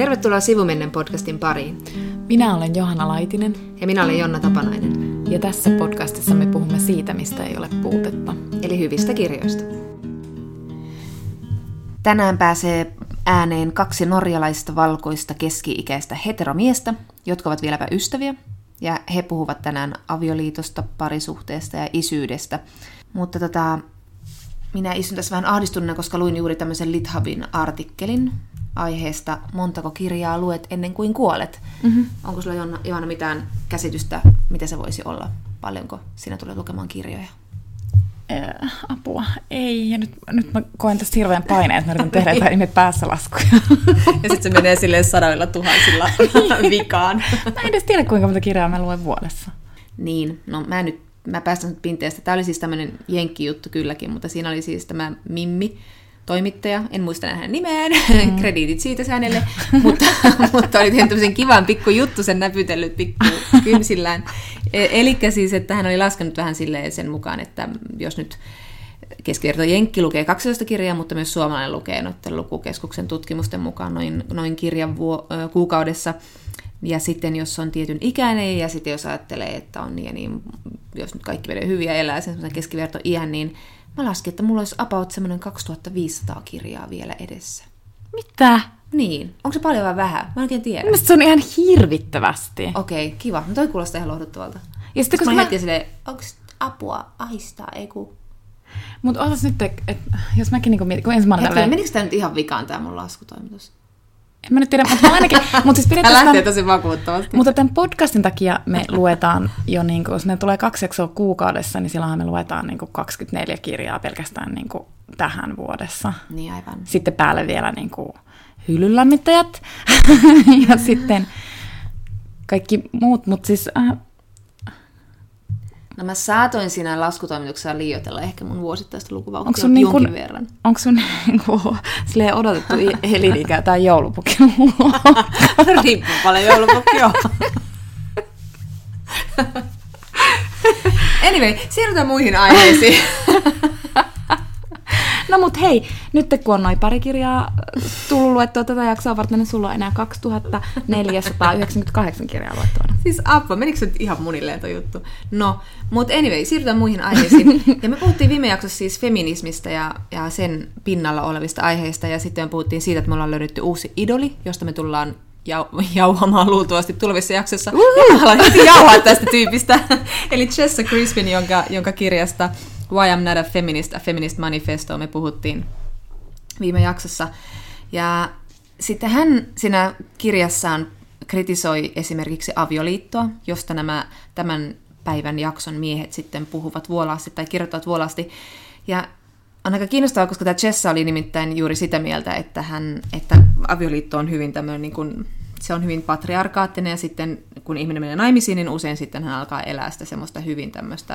Tervetuloa Sivumennen podcastin pariin. Minä olen Johanna Laitinen. Ja minä olen Jonna Tapanainen. Ja tässä podcastissa me puhumme siitä, mistä ei ole puutetta. Eli hyvistä kirjoista. Tänään pääsee ääneen 2 norjalaista valkoista keski-ikäistä heteromiestä, jotka ovat vieläpä ystäviä. Ja he puhuvat tänään avioliitosta, parisuhteesta ja isyydestä. Mutta minä istun tässä vähän ahdistuneena, koska luin juuri tämmöisen LitHubin artikkelin aiheesta Montako kirjaa luet ennen kuin kuolet. Mm-hmm. Onko sulla, Johanna, mitään käsitystä, mitä se voisi olla? Paljonko sinä tulet lukemaan kirjoja? Apua. Ei. Ja nyt mä koen tästä hirveän paineen, että mä yritän tehdä jotain päässä laskuja. Ja sitten se menee silleen 100 000 vikaan. Mä en edes tiedä, kuinka monta kirjaa mä luen vuodessa. Niin. No mä päästän nyt pinteestä. Tämä oli siis tämmöinen jenkkijuttu kylläkin, mutta siinä oli siis tämä Mimmi, toimittaja, en muista hänen nimeään, krediitit siitä hänelle, mutta oli tehnyt tämmöisen kivan pikku juttu, sen näpytellyt pikku kymsillään. Eli siis, että hän oli laskenut vähän silleen sen mukaan, että jos nyt keskiverto jenkki lukee 12 kirjaa, mutta myös suomalainen lukee noiden lukukeskuksen tutkimusten mukaan noin kirjan kuukaudessa. Ja sitten jos on tietyn ikäinen ja sitten jos ajattelee, että on niin, jos nyt kaikki menee hyvin ja elää sen keskiverto iän, niin mä laskin, että mulla olisi about semmoinen 2500 kirjaa vielä edessä. Mitä? Niin. Onko se paljon vai vähän? Mä en oikein tiedä. Mielestäni se on ihan hirvittävästi. Okei, kiva. No toi kuulostaa ihan lohduttavalta. Ja sitten kun mä hetken silleen, onko apua, ahistaa, ei ku. Mutta ootas nyt, että jos mäkin niinku mietin, kun ensin mä olen tälleen. Menikö tää nyt ihan vikaan tää mun laskutoimitus? En mä nyt tiedä, mutta ainakin. Siis tämä lähtee tosi vakuuttavasti. Mutta tämän podcastin takia me luetaan jo, niin kuin, jos ne tulee 2 jaksoa kuukaudessa, niin silloinhan me luetaan niin kuin 24 kirjaa pelkästään niin kuin tähän vuodessa. Niin aivan. Sitten päälle vielä niin kuin hyllynlämmittäjät ja sitten kaikki muut, mutta siis. No mä saatoin siinä laskutoimituksessa liioitella ehkä mun vuosittaista lukuvauhtia jonkin verran. Onko sun silleen odotettu elinikä tai joulupukki? Riippuu paljon joulupukki on. Anyway, siirrytään muihin aiheisiin. No mut hei, nyt kun on noin pari kirjaa tullut luettua tätä jaksoa varten, niin sulla on enää 2498 kirjaa luettua. Siis apua, menikö se nyt ihan munilleen toi juttu? No, mut anyway, siirrytään muihin aiheisiin. Ja me puhuttiin viime jaksossa siis feminismistä ja sen pinnalla olevista aiheista, ja sitten me puhuttiin siitä, että me ollaan löydetty uusi idoli, josta me tullaan jauhamaan luultavasti tulevissa jaksossa. Ja haluan heti jauhaa tästä tyypistä. Eli Chessa Crispin, jonka kirjasta Why I'm Not a Feminist, A Feminist Manifesto me puhuttiin viime jaksossa. Ja sitten hän siinä kirjassaan kritisoi esimerkiksi avioliittoa, josta nämä tämän päivän jakson miehet sitten puhuvat vuolaasti tai kirjoittavat vuolaasti. Ja on aika kiinnostavaa, koska tämä Chessa oli nimittäin juuri sitä mieltä, että avioliitto on hyvin tämmöinen, niin kuin, se on hyvin patriarkaattinen, ja sitten kun ihminen menee naimisiin, niin usein sitten hän alkaa elää sitä semmoista hyvin tämmöistä,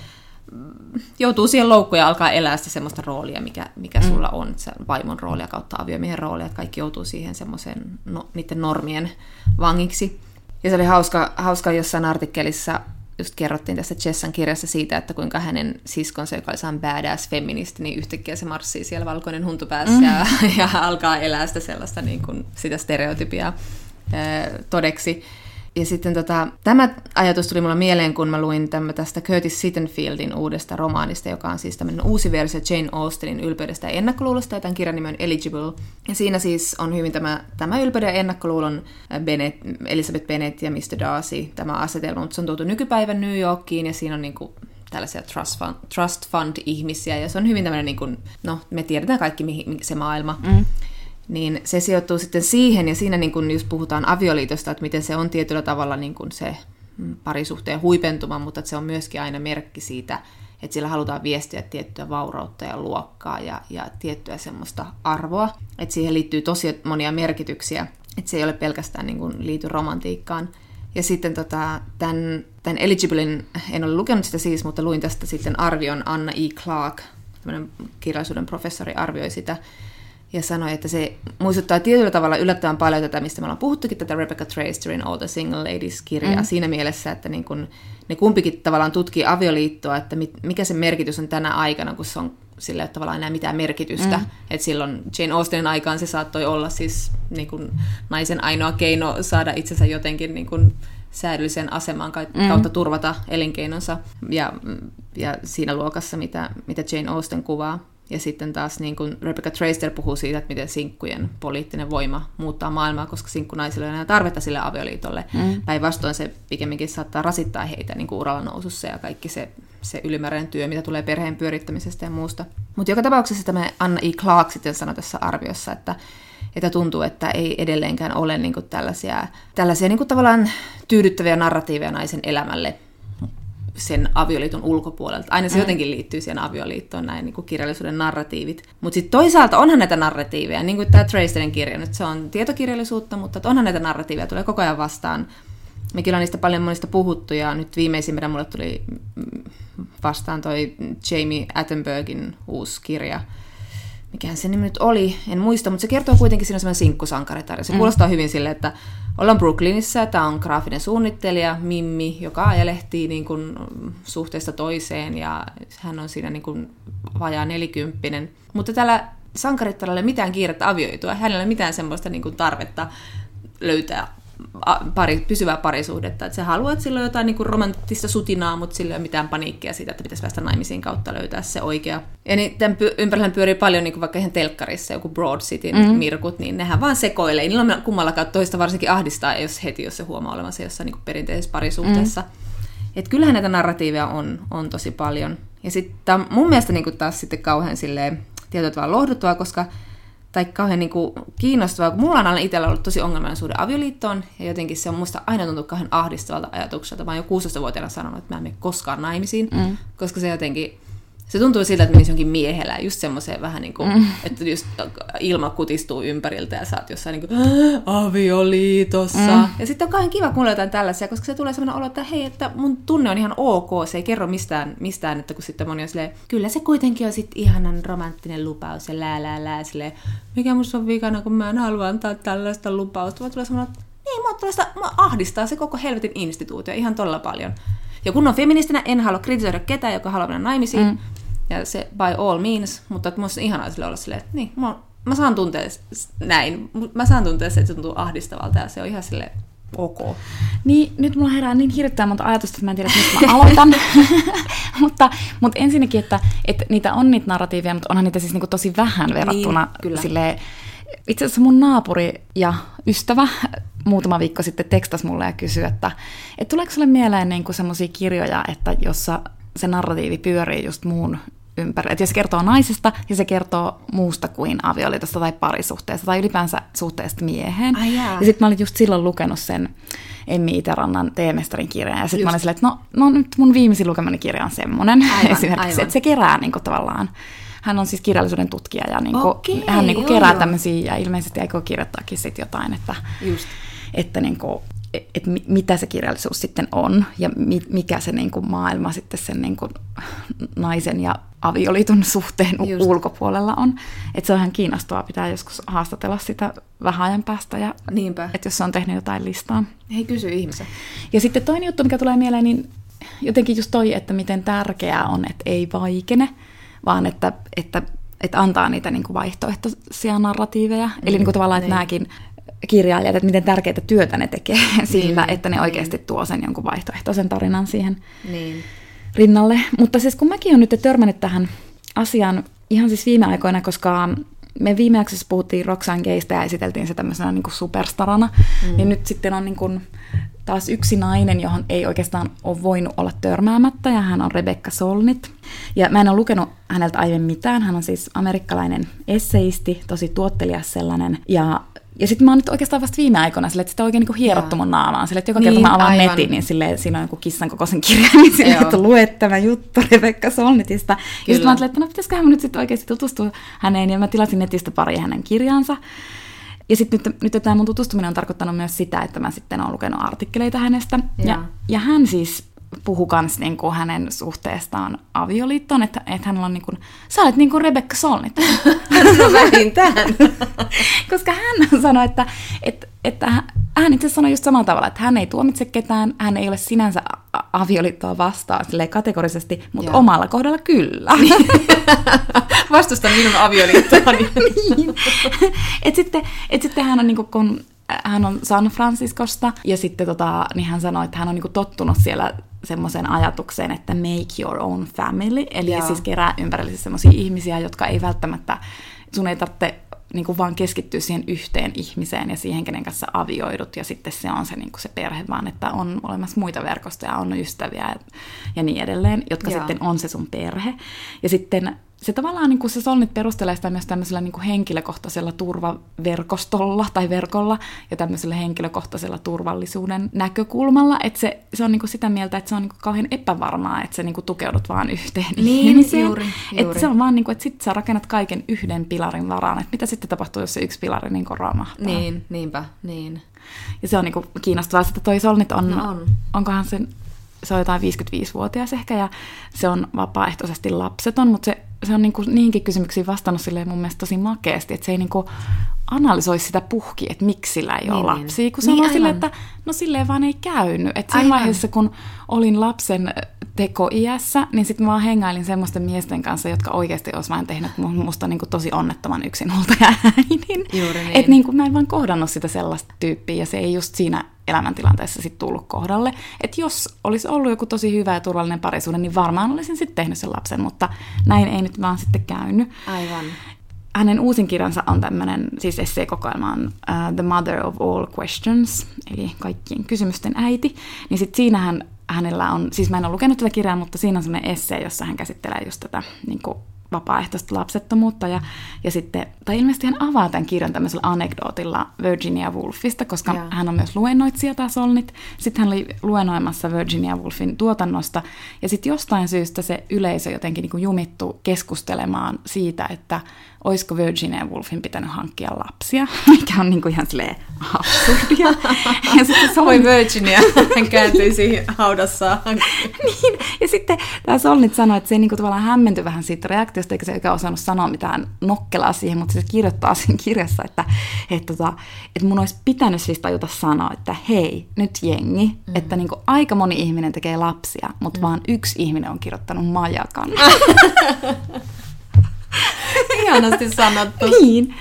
joutuu siihen loukkuun ja alkaa elää sitä semmoista roolia, mikä sulla on, se vaimon roolia kautta aviomiehen roolia, että kaikki joutuu siihen semmoisen niiden normien vangiksi. Ja se oli hauska jossain artikkelissa, just kerrottiin tässä Chessan kirjassa siitä, että kuinka hänen siskonsa, joka oli saan badass feministi, niin yhtäkkiä se marssii siellä valkoinen huntu päässä ja alkaa elää sitä sellaista niin kuin sitä stereotypiaa todeksi. Ja sitten tämä ajatus tuli mulle mieleen, kun mä luin tästä Curtis Sittenfieldin uudesta romaanista, joka on siis tämmöinen uusi versio Jane Austenin Ylpeydestä ja ennakkoluulosta, ja tämän kirjan nimi on Eligible. Ja siinä siis on hyvin tämä Ylpeyden ja ennakkoluulon Elizabeth Bennet ja Mr. Darcy, tämä asetelma, mutta se on tuotu nykypäivän New Yorkiin, ja siinä on niinku tällaisia trust fund-ihmisiä, ja se on hyvin tämmöinen, niinku, no me tiedetään kaikki se maailma. Niin se sijoittuu sitten siihen, ja siinä niin kun just puhutaan avioliitosta, että miten se on tietyllä tavalla niin kun se parisuhteen huipentuma, mutta että se on myöskin aina merkki siitä, että sillä halutaan viestiä tiettyä vaurautta ja luokkaa ja tiettyä semmoista arvoa. Että siihen liittyy tosi monia merkityksiä, että se ei ole pelkästään niin kun liity romantiikkaan. Ja sitten tämän Eligiblen, en ole lukenut sitä siis, mutta luin tästä sitten arvion Anna E. Clark, tämmöinen kirjallisuuden professori arvioi sitä. ja sanoi, että se muistuttaa tietyllä tavalla yllättävän paljon tätä, mistä me ollaan puhuttukin, tätä Rebecca Traisterin All the Single Ladies-kirjaa siinä mielessä, että niin kun ne kumpikin tavallaan tutkii avioliittoa, että mikä se merkitys on tänä aikana, kun se on sillä ei ole tavallaan enää mitään merkitystä. Että silloin Jane Austenin aikaan se saattoi olla siis niin kun naisen ainoa keino saada itsensä jotenkin niin kun säädölliseen asemaan kautta turvata elinkeinonsa ja siinä luokassa, mitä Jane Austen kuvaa. Ja sitten taas niin kuin Rebecca Traister puhuu siitä, että miten sinkkujen poliittinen voima muuttaa maailmaa, koska sinkkunaisilla ei ole enää tarvetta sille avioliitolle. Päinvastoin se pikemminkin saattaa rasittaa heitä niin kuin uralla nousussa ja kaikki se ylimääräinen työ, mitä tulee perheen pyörittämisestä ja muusta. Mutta joka tapauksessa tämä Anna E. Clark sitten sanoi tässä arviossa, että tuntuu, että ei edelleenkään ole niin kuin tällaisia niin kuin tavallaan tyydyttäviä narratiiveja naisen elämälle sen avioliiton ulkopuolelta. Aina se jotenkin liittyy siihen avioliittoon, näin niin kuin kirjallisuuden narratiivit. Mutta sitten toisaalta onhan näitä narratiiveja, niin kuin tämä Traisterin kirja, nyt se on tietokirjallisuutta, mutta onhan näitä narratiiveja, tulee koko ajan vastaan. Mekin on niistä paljon monista puhuttu, ja nyt viimeisimmän mulle tuli vastaan toi Jamie Attenbergin uusi kirja. Mikähän se nimi nyt oli, en muista, mutta se kertoo kuitenkin, siinä on semmoinen sinkkusankaritarja. Se kuulostaa hyvin sille, että ollaan Brooklynissa, tämä on graafinen suunnittelija, Mimmi, joka ajelehtii niin kuin suhteesta toiseen, ja hän on siinä niin kuin vajaa 40. Mutta tällä sankarittaralla ei ole mitään kiirettä avioitua, hänellä ei ole mitään semmoista niin kuin tarvetta löytää pysyvää parisuhdetta. Että se haluaa, että sillä on jotain niin kuin romanttista sutinaa, mutta sillä ei ole mitään paniikkia siitä, että pitäisi päästä naimisiin kautta löytää se oikea. Ja niin, tämän ympärillä pyörii paljon, niin kuin vaikka ihan telkkarissa, joku Broad Cityn mirkut, niin nehän vaan sekoilee. Niillä on kummallakaan toista varsinkin ahdistaa, jos se huomaa olevansa jossain niin kuin perinteisessä parisuhteessa. Että kyllähän näitä narratiiveja on tosi paljon. Ja sitten mun mielestä niin kuin taas sitten kauhean silleen, tietyllä tavalla lohduttavaa, tai kauhean niin kuin kiinnostavaa, kun mulla on aina itsellä ollut tosi ongelmainen suhde avioliittoon, ja jotenkin se on musta aina tuntunut kauhean ahdistavalta ajatukselta. Mä oon jo 16-vuotiaana sanonut, että mä en mene koskaan naimisiin, koska se jotenkin, se tuntuu siltä, että menisi jonkin miehellä, just semmoiseen vähän niin kuin, että just ilma kutistuu ympäriltä ja sä oot jossain niin kuin avioliitossa. Ja sitten on kauhean kiva kuulla jotain tällaisia, koska se tulee semmoinen olo, että hei, että mun tunne on ihan ok, se ei kerro mistään että kun sitten moni on silleen, kyllä se kuitenkin on sitten ihanan romanttinen lupaus ja lää, silleen, mikä musta on vikana, kun mä en halua antaa tällaista lupausta, vaan tulee semmoinen, niin mua ahdistaa se koko helvetin instituutio ihan todella paljon. Ja kun on feministinä, en halua kritisoida ketään, joka haluaa mennä naimisiin, ja se by all means, mutta minusta on ihanaa sille olla silleen, että niin, mä saan tuntea näin, mä saan tuntea se, että se tuntuu ahdistavalta, ja se on ihan silleen ok. Niin, nyt mulla herää niin hirveän monta ajatusta, että mä en tiedä, mistä mä aloitan. mutta ensinnäkin, että niitä on niitä narratiiveja, mutta onhan niitä siis niinku tosi vähän verrattuna silleen. Itse asiassa mun naapuri ja ystävä muutama viikko sitten tekstasi mulle ja kysyi, että tuleeko sulle mieleen niin kuin semmoisia kirjoja, että jossa se narratiivi pyörii just muun ympärillä. Että jos se kertoo naisesta ja se kertoo muusta kuin avioliitosta tai parisuhteesta tai ylipäänsä suhteesta mieheen. Ja sitten mä olin just silloin lukenut sen Emmi Itärannan Teemestarin kirjan. Ja sitten mä olin silleen, että no nyt mun viimeisin lukemani kirja on semmoinen. Esimerkiksi, että se kerää niin kuin tavallaan. Hän on siis kirjallisuuden tutkija ja hän kerää tämmöisiä ja ilmeisesti aikoo kirjoittaakin sitten jotain, että mitä se kirjallisuus sitten on ja mikä se niin kuin maailma sitten sen niin kuin naisen ja avioliiton suhteen ulkopuolella on. Että se on ihan kiinnostavaa, pitää joskus haastatella sitä vähän ajan päästä, ja että jos se on tehnyt jotain listaa. Hei, kysy ihmisen. Ja sitten toinen juttu, mikä tulee mieleen, niin jotenkin just toi, että miten tärkeää on, että ei vaikene, vaan että antaa niitä niin kuin vaihtoehtoisia narratiiveja. Eli niin kuin tavallaan, että nämäkin kirjailijat, että miten tärkeää työtä ne tekee sillä, että ne oikeasti tuo sen jonkun vaihtoehtoisen tarinan siihen rinnalle. Mutta siis kun mäkin olen nyt törmännyt tähän asiaan ihan siis viime aikoina, koska me viime jaksossa puhuttiin Roxane Gaysta ja esiteltiin se tämmöisenä niin kuin superstarana, niin nyt sitten on niin kuin taas yksi nainen, johon ei oikeastaan ole voinut olla törmäämättä, ja hän on Rebecca Solnit. Ja mä en ole lukenut häneltä aiemmin mitään. Hän on siis amerikkalainen esseisti, tosi tuottelias sellainen. Ja sitten mä oon nyt oikeastaan vasta viime aikoina silleen, että sitä oikein niin hierottu mun naamaan. Silleen, että joka kerta mä avaan netin, niin silleen, siinä on joku kissan kokoisen kirja, niin silleen, että lue tämä juttu Rebecca Solnitista. Ja sitten mä ajattelin, että no pitäisiköhän mä nyt sitten oikeasti tutustua häneen, ja mä tilasin netistä pari hänen kirjaansa. Ja sitten nyt tämä mun tutustuminen on tarkoittanut myös sitä, että mä sitten olen lukenut artikkeleita hänestä. Ja hän siis puhui kans niinku hänen suhteestaan avioliittoon, että hänellä on niinku, sä olet niinku Rebecca Solnit. No vähintään. Koska hän sanoi, että hän itse sanoi just samalla tavalla, että hän ei tuomitse ketään, hän ei ole sinänsä avioliittoa vastaan kategorisesti, mutta omalla kohdalla kyllä. Vastustan minun avioliittoani. Niin. Et sitten hän on niinku, kun hän on San Franciscosta, ja sitten niin hän sanoi, että hän on niinku tottunut siellä semmoiseen ajatukseen, että make your own family, eli siis kerää ympärillisesti semmoisia ihmisiä, jotka ei välttämättä, sun ei tarvitse niinku vaan keskittyä siihen yhteen ihmiseen ja siihen, kenen kanssa avioidut, ja sitten se on se, niinku se perhe, vaan että on olemassa muita verkostoja, on ystäviä ja niin edelleen, jotka sitten on se sun perhe. Ja sitten se tavallaan niin kuin se Solnit perustelee sitä myös tämmöisellä niin kuin henkilökohtaisella turvaverkostolla tai verkolla ja tämmöisellä henkilökohtaisella turvallisuuden näkökulmalla, että se on niin kuin sitä mieltä, että se on niin kuin kauhean epävarmaa, että sä niin kuin tukeudut vaan yhteen ihmiseen. Juuri. Että se on vaan niin kuin, että sit sä rakennat kaiken yhden pilarin varaan, että mitä sitten tapahtuu, jos se yksi pilari niin kuin romahtaa. Niin, niinpä, niin. Ja se on niin kuin kiinnostavaa, että toi Solnit onkohan se on jotain 55-vuotias ehkä, ja se on vapaaehtoisesti lapseton, mutta se on niihinkin kysymyksiin vastannut silleen mun mielestä tosi makeasti, että se ei niinku analysoi sitä puhki, että miksi sillä ei ole lapsia, kun se on vaan silleen, että no silleen vaan ei käynyt. Että siinä vaiheessa, kun olin lapsen tekoiässä, niin sitten mä vaan hengailin semmoisten miesten kanssa, jotka oikeasti olisi vain tehnyt musta niinku tosi onnettoman yksinhuoltaja-äidin. Juuri niin. Että niinku mä en vaan kohdannut sitä sellaista tyyppiä, ja se ei just siinä elämäntilanteessa sitten tullut kohdalle. Että jos olisi ollut joku tosi hyvä ja turvallinen parisuhde, niin varmaan olisin sitten tehnyt sen lapsen, mutta näin ei nyt vaan sitten käynyt. Aivan. Hänen uusin kirjansa on tämmöinen, siis esseekokoelma on The Mother of All Questions, eli kaikkien kysymysten äiti. Niin sitten siinähän hänellä on, siis mä en ole lukenut tätä kirjaa, mutta siinä on semmoinen essee, jossa hän käsittelee just tätä niin kuin vapaaehtoista lapsettomuutta, ja sitten, tai ilmeisesti hän avaa tämän kirjan tämmöisellä anekdootilla Virginia Woolfista, koska hän on myös luennoitsija tämä Solnit. Sitten hän oli luennoimassa Virginia Woolfin tuotannosta, ja sitten jostain syystä se yleisö jotenkin niin kuin jumittu keskustelemaan siitä, että olisiko Virginia Woolfin pitänyt hankkia lapsia, mikä on niin kuin ihan silleen absurdia. Ja sitten Voi Virginia, hän kääntyi siihen haudassaan. Niin, ja sitten tämä Solnit sanoi, että se niin kuin tavallaan hämmentyi vähän siitä reaktiosta, eikä se eikä osannut sanoa mitään nokkelaa siihen, mutta se kirjoittaa siinä kirjassa, että mun olisi pitänyt siis tajuta sanoa, että hei, nyt jengi, että niin kuin aika moni ihminen tekee lapsia, mutta vaan yksi ihminen on kirjoittanut majakan. Ihanasti sanottu. Niin.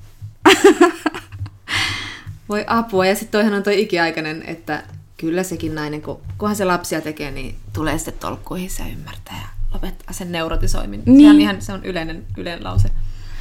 Voi apua. Ja sitten toihan on toi ikiaikainen, että kyllä sekin nainen, kunhan se lapsia tekee, niin tulee sitten tolkkuihin ja ymmärtää ja lopettaa sen neurotisoimin. Niin. Se on yleinen lause.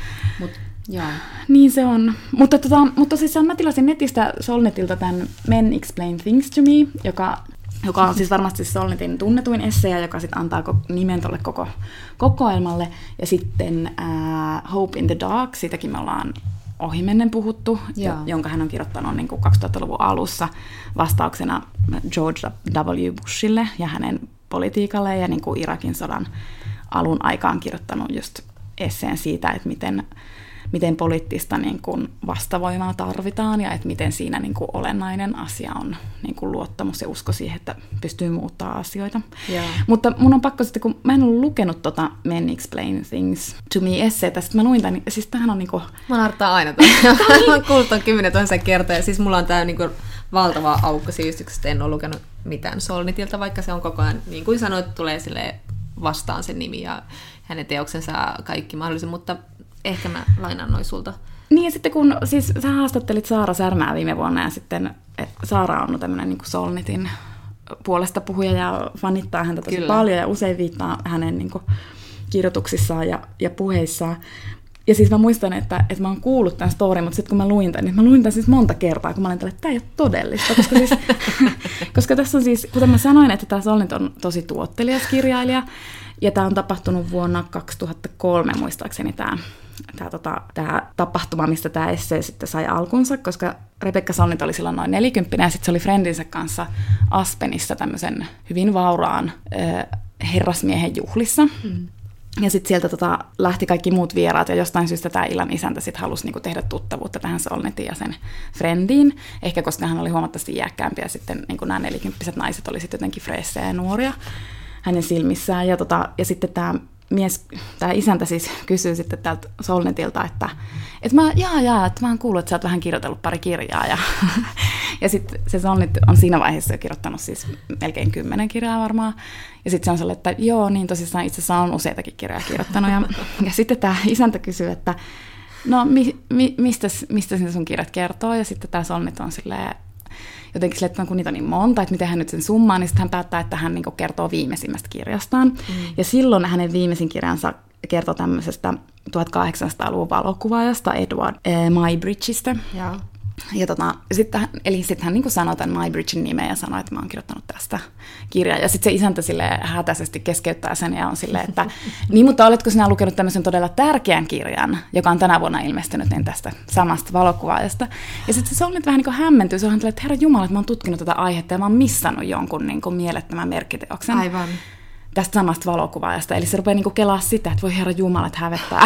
Niin se on. Mutta siis mä tilasin netistä Solnitilta tämän Men Explain Things to Me, joka on siis varmasti Solnitin tunnetuin esseja, joka sitten antaa nimen tolle koko kokoelmalle. Ja sitten Hope in the Dark, siitäkin me ollaan ohimennen puhuttu, jonka hän on kirjoittanut niin kuin 2000-luvun alussa vastauksena George W. Bushille ja hänen politiikalle, ja niin kuin Irakin sodan alun aikaan kirjoittanut just esseen siitä, että miten poliittista niin kuin vastavoimaa tarvitaan, ja että miten siinä niin kuin olennainen asia on niin kuin luottamus ja usko siihen, että pystyy muuttaa asioita. Mutta mun on pakko sitten, kun mä en ollut lukenut Men Explain Things to Me -esseitä, sitten mä luin tämän, siis tämähän on niin kuin... Mä narttaan aina tämän. Mä oon kuullut ton 10 000 kertaa, ja siis mulla on tää niin kuin valtava aukko siistyksestä, en ole lukenut mitään Solnitilta, vaikka se on koko ajan, niin kuin sanoit, tulee sille vastaan sen nimi ja hänen teoksensa ja kaikki mahdollisen, mutta ehkä mä lainaan noin sulta. Niin, ja sitten kun siis sä haastattelit Saara Särmää viime vuonna, ja sitten Saara on tämmöinen niin kuin Solnitin puolesta puhuja ja fanittaa häntä tosi paljon ja usein viittaa hänen niin kuin kirjoituksissaan ja puheissaan. Ja siis mä muistan, että mä oon kuullut tämän storin, mutta sitten kun mä luin tämän siis monta kertaa, kun mä olin tällä, että tämä ei ole todellista. Koska tässä on siis, kuten mä sanoin, että tämä Solnit on tosi tuottelias kirjailija, ja tämä on tapahtunut vuonna 2003 muistaakseni tämä tapahtuma, mistä tämä essee sitten sai alkunsa, koska Rebecca Solnit oli silloin noin 40, ja sitten se oli friendinsä kanssa Aspenissa tämmöisen hyvin vauraan herrasmiehen juhlissa. Ja sitten sieltä lähti kaikki muut vieraat, ja jostain syystä tämä Illan isäntä sitten halusi niinku tehdä tuttavuutta tähän Solnitiin ja sen friendiin. Ehkä koska hän oli huomattavasti iäkkäämpi, ja sitten niinku nämä 40-vuotiaat naiset oli sitten jotenkin freessejä ja nuoria hänen silmissään. Ja sitten tämä isäntä siis kysyy sitten täältä Solnitilta, että mä oon kuullut, että sä oot vähän kirjoitellut pari kirjaa. Ja sitten se Solnit on siinä vaiheessa jo kirjoittanut siis melkein 10 kirjaa varmaan. Ja sitten se on sellainen, että joo, niin tosissaan itse asiassa on useitakin kirjoja kirjoittanut. Ja sitten tämä isäntä kysyy, että no mistä sun kirjat kertoo? Ja sitten tämä Solnit on silleen, jotenkin silleen, että kun niitä on niin monta, että miten hän nyt sen summaa, niin sitten hän päättää, että hän niinku kertoo viimeisimmästä kirjastaan. Ja silloin hänen viimeisin kirjansa kertoo tämmöisestä 1800-luvun valokuvaajasta Edward Muybridgeistä. Ja sitten hän niin kuin sanoi tämän Muybridgen nimeä ja sanoi, että mä oon kirjoittanut tästä kirjaa. Ja sitten se isäntä silleen hätäisesti keskeyttää sen ja on silleen, että niin, mutta oletko sinä lukenut tämmöisen todella tärkeän kirjan, joka on tänä vuonna ilmestynyt niin tästä samasta valokuvaajasta. Ja sitten se on nyt vähän niin kuin hämmentyy. Se on että herra jumala, että mä oon tutkinut tätä aihetta ja mä oon missannut jonkun niin kuin mielettömän merkkiteoksen. Aivan. Tästä samasta valokuvaajasta. Eli se rupeaa niinku kelaa sitä, että voi herra jumala, että hävettää.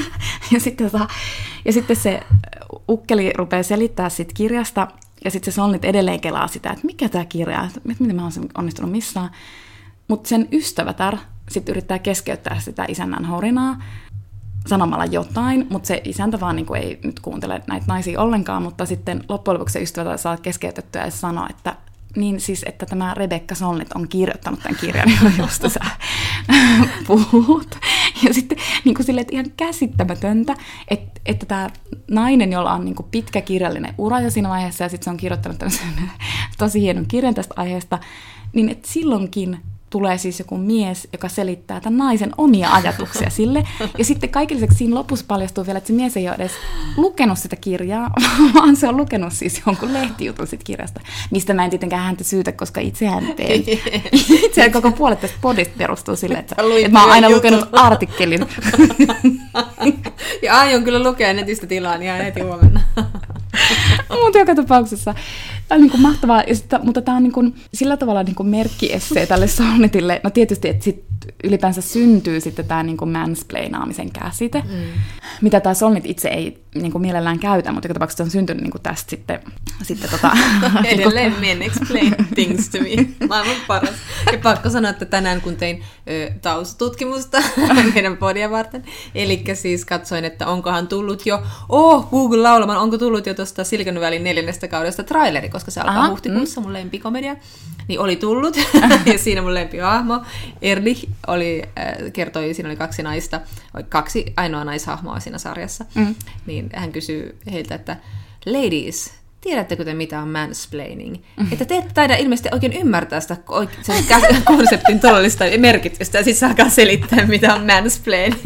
ja sitten se ukkeli rupeaa selittää siitä kirjasta, ja sitten se Solnit edelleen kelaa sitä, että mikä tämä kirja, että miten mä oon onnistunut missään. Mutta sen ystävätär sitten yrittää keskeyttää sitä isännän horinaa sanomalla jotain, mutta se isäntä vaan niinku ei nyt kuuntele näitä naisia ollenkaan, mutta sitten loppujen lopuksi se ystävätär saa keskeytettyä ja sanoo, että niin siis, että tämä Rebecca Solnit on kirjoittanut tämän kirjan, josta sä puhut. Ja sitten niin kuin silleen, että ihan käsittämätöntä, että tämä nainen, jolla on niin kuin pitkä kirjallinen ura jo siinä vaiheessa, ja sitten se on kirjoittanut tämmöisen tosi hienon kirjan tästä aiheesta, niin että silloinkin tulee siis joku mies, joka selittää tämän naisen omia ajatuksia sille. Ja sitten kaiken lisäksi siinä lopussa paljastuu vielä, että se mies ei ole edes lukenut sitä kirjaa, vaan se on lukenut siis jonkun lehtijutun siitä kirjasta, mistä mä en tietenkään häntä syytä, koska itsehän teen. Itsehän koko puolet tästä podista perustuu sille, että mä oon aina lukenut artikkelin. Ja aion kyllä lukea netistä tilaan ihan heti huomenna. Mutta joka tapauksessa tämä on niin kuin mahtavaa, mutta tämä on niin kuin sillä tavalla niin kuin merkkiessee tälle Solnitille. No tietysti, että sit ylipäänsä syntyy sitten tämä niin kuin mansplainaamisen käsite, mitä tämä Solnit itse ei niin kuin mielellään käytä, mutta joka tapauksessa on syntynyt niin kuin tästä sitten edelleen men explain things to me. Maailman paras. Ja pakko sanoa, että tänään kun tein taustatutkimusta meidän podia varten, eli siis katsoin, että onkohan tullut jo, Google laulaman, onko tullut jo tuosta Silicon Valleyn 4. kaudesta traileri, koska se alkaa huhtikuussa, mun lempikomedia, niin oli tullut, ja siinä mun lempihahmo, Erlich, kertoi, siinä oli 2 naista, 2 ainoa naishahmoa siinä sarjassa, niin hän kysyy heiltä, että ladies, tiedättekö te, mitä on mansplaining? Että te ette taida ilmeisesti oikein ymmärtää sitä sen konseptin todellista merkitystä, ja sitten se alkaa selittää, mitä on mansplaining.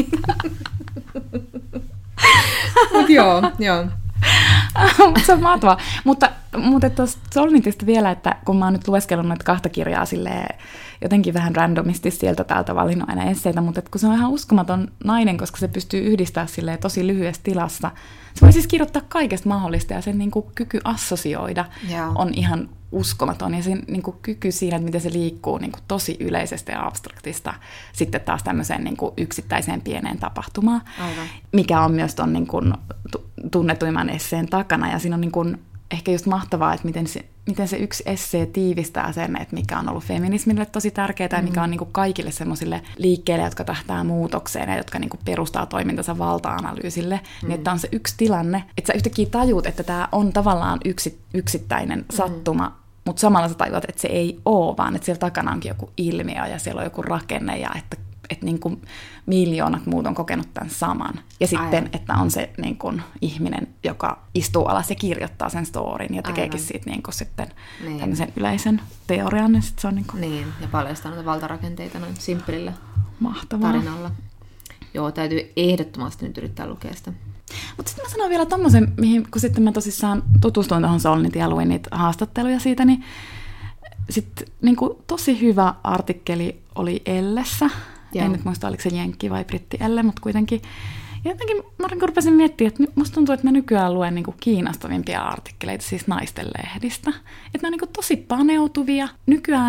Joo. Se on mahtavaa. Mutta tuosta Solnitista vielä, että kun mä oon nyt lueskellut noita 2 kirjaa silleen, jotenkin vähän randomisti sieltä täältä valinnut aina esseitä, mutta kun se on ihan uskomaton nainen, koska se pystyy yhdistämään silleen tosi lyhyessä tilassa. Se voi siis kirjoittaa kaikesta mahdollista, ja sen niin kuin kyky assosioida on ihan uskomaton, ja sen niin kuin kyky siinä, että miten se liikkuu niin kuin tosi yleisestä ja abstraktista sitten taas tämmöiseen niin kuin yksittäiseen pieneen tapahtumaan, mikä on myös ton niin kuin tunnetuimman esseen takana, ja siinä on niin kuin ehkä just mahtavaa, että miten se yksi essee tiivistää sen, että mikä on ollut feminismille tosi tärkeää ja mikä on niin kuin kaikille semmoisille liikkeille, jotka tähtää muutokseen ja jotka niin kuin perustaa toimintansa valta-analyysille, niin että on se yksi tilanne, että sä yhtäkkiä tajuut, että tämä on tavallaan yksittäinen sattuma, mutta samalla sä tajuat, että se ei ole, vaan että siellä takana onkin joku ilmiö ja siellä on joku rakenne ja että niin kuin miljoonat muut on kokenut tämän saman. Ja sitten, että on se niin kuin ihminen, joka istuu alas ja kirjoittaa sen storin ja tekeekin siitä niin kuin sitten tämmöisen yleisen teorian. Niin se on niin, ja paljastaa noita valtarakenteita noin simppelillä tarinalla. Joo, täytyy ehdottomasti nyt yrittää lukea sitä. Mutta sitten mä sanon vielä tommosen, kun sitten mä tosissaan tutustuin tuohon Solnitiin ja luin niitä haastatteluja siitä, niin sitten niin kuin tosi hyvä artikkeli oli Ellessä. En nyt muista, oliko se jenkki vai britti Elle, mutta kuitenkin. Ja jotenkin mä rupesin miettimään, että musta tuntuu, että mä nykyään luen niin kuin kiinnostavimpia artikkeleita siis naisten lehdistä. Että ne on niin kuin tosi paneutuvia. Nykyään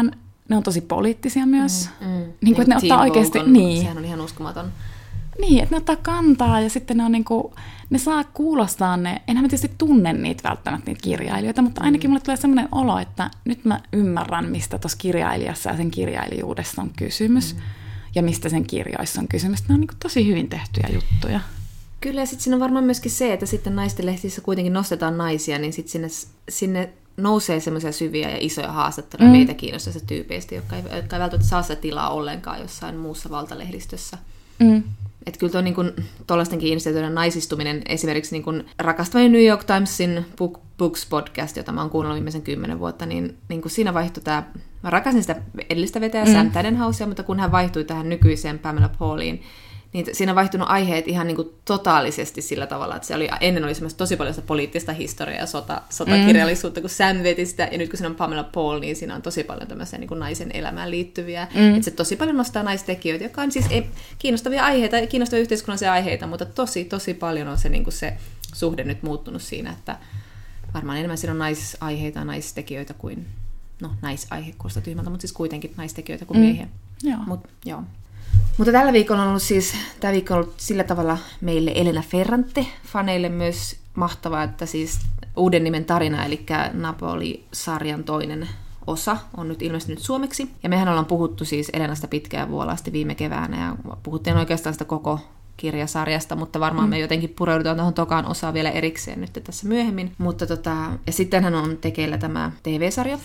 ne on tosi poliittisia myös. Niin kuin, että ne ottaa oikeasti... Niin. Sehän on ihan uskomaton. Niin, että ne ottaa kantaa ja sitten ne on niinku, ne saa kuulostaa ne, enhän mä tietysti tunne niitä välttämättä niitä kirjailijoita, mutta ainakin mulle tulee sellainen olo, että nyt mä ymmärrän, mistä tuossa kirjailijassa ja sen kirjailijuudessa on kysymys ja mistä sen kirjoissa on kysymys. Ne on niinku tosi hyvin tehtyjä juttuja. Kyllä, ja sitten siinä on varmaan myöskin se, että sitten naistenlehtissä kuitenkin nostetaan naisia, niin sitten sinne nousee semmoisia syviä ja isoja haastatteluja meitä kiinnostavista tyypeistä, jotka ei välttämättä saa sitä tilaa ollenkaan jossain muussa valtalehdistössä. Että kyllä tuo niin tuollaistenkin instituutioiden naisistuminen, esimerkiksi niin rakastavani New York Timesin Books podcast, jota mä oon kuunnellut viimeisen 10 vuotta, niin siinä vaihtui tämä, mä rakasin sitä edellistä vetäjää Sam Tadenhousea, mutta kun hän vaihtui tähän nykyiseen Pamela Pauliin, niin siinä on vaihtunut aiheet ihan niin kuin totaalisesti sillä tavalla, että ennen oli semmoista tosi paljon sitä poliittista historiaa ja sotakirjallisuutta, kun Sam veti sitä, ja nyt kun siinä on Pamela Paul, niin siinä on tosi paljon tämmöisiä niin kuin naisen elämään liittyviä. Että se tosi paljon nostaa naistekijöitä, jotka on siis kiinnostavia aiheita, kiinnostavia yhteiskunnallisia aiheita, mutta tosi paljon on se, niin kuin se suhde nyt muuttunut siinä, että varmaan enemmän siinä on naisaiheita ja naistekijöitä kuin, naisaihe kuulostaa tyhmältä, mutta siis kuitenkin naistekijöitä kuin miehiä. Joo. Mutta tällä viikolla on ollut tämä viikko on ollut sillä tavalla meille Elena Ferrante-faneille myös mahtavaa, että siis uuden nimen tarina, eli Napoli-sarjan toinen osa on nyt ilmestynyt suomeksi. Ja mehän ollaan puhuttu siis Elenasta pitkään vuolaasti viime keväänä, ja puhuttiin oikeastaan sitä koko kirjasarjasta, mutta varmaan me jotenkin pureudutaan tuohon tokaan osaan vielä erikseen nyt tässä myöhemmin. Mutta ja sittenhän on tekeillä tämä TV-sarja,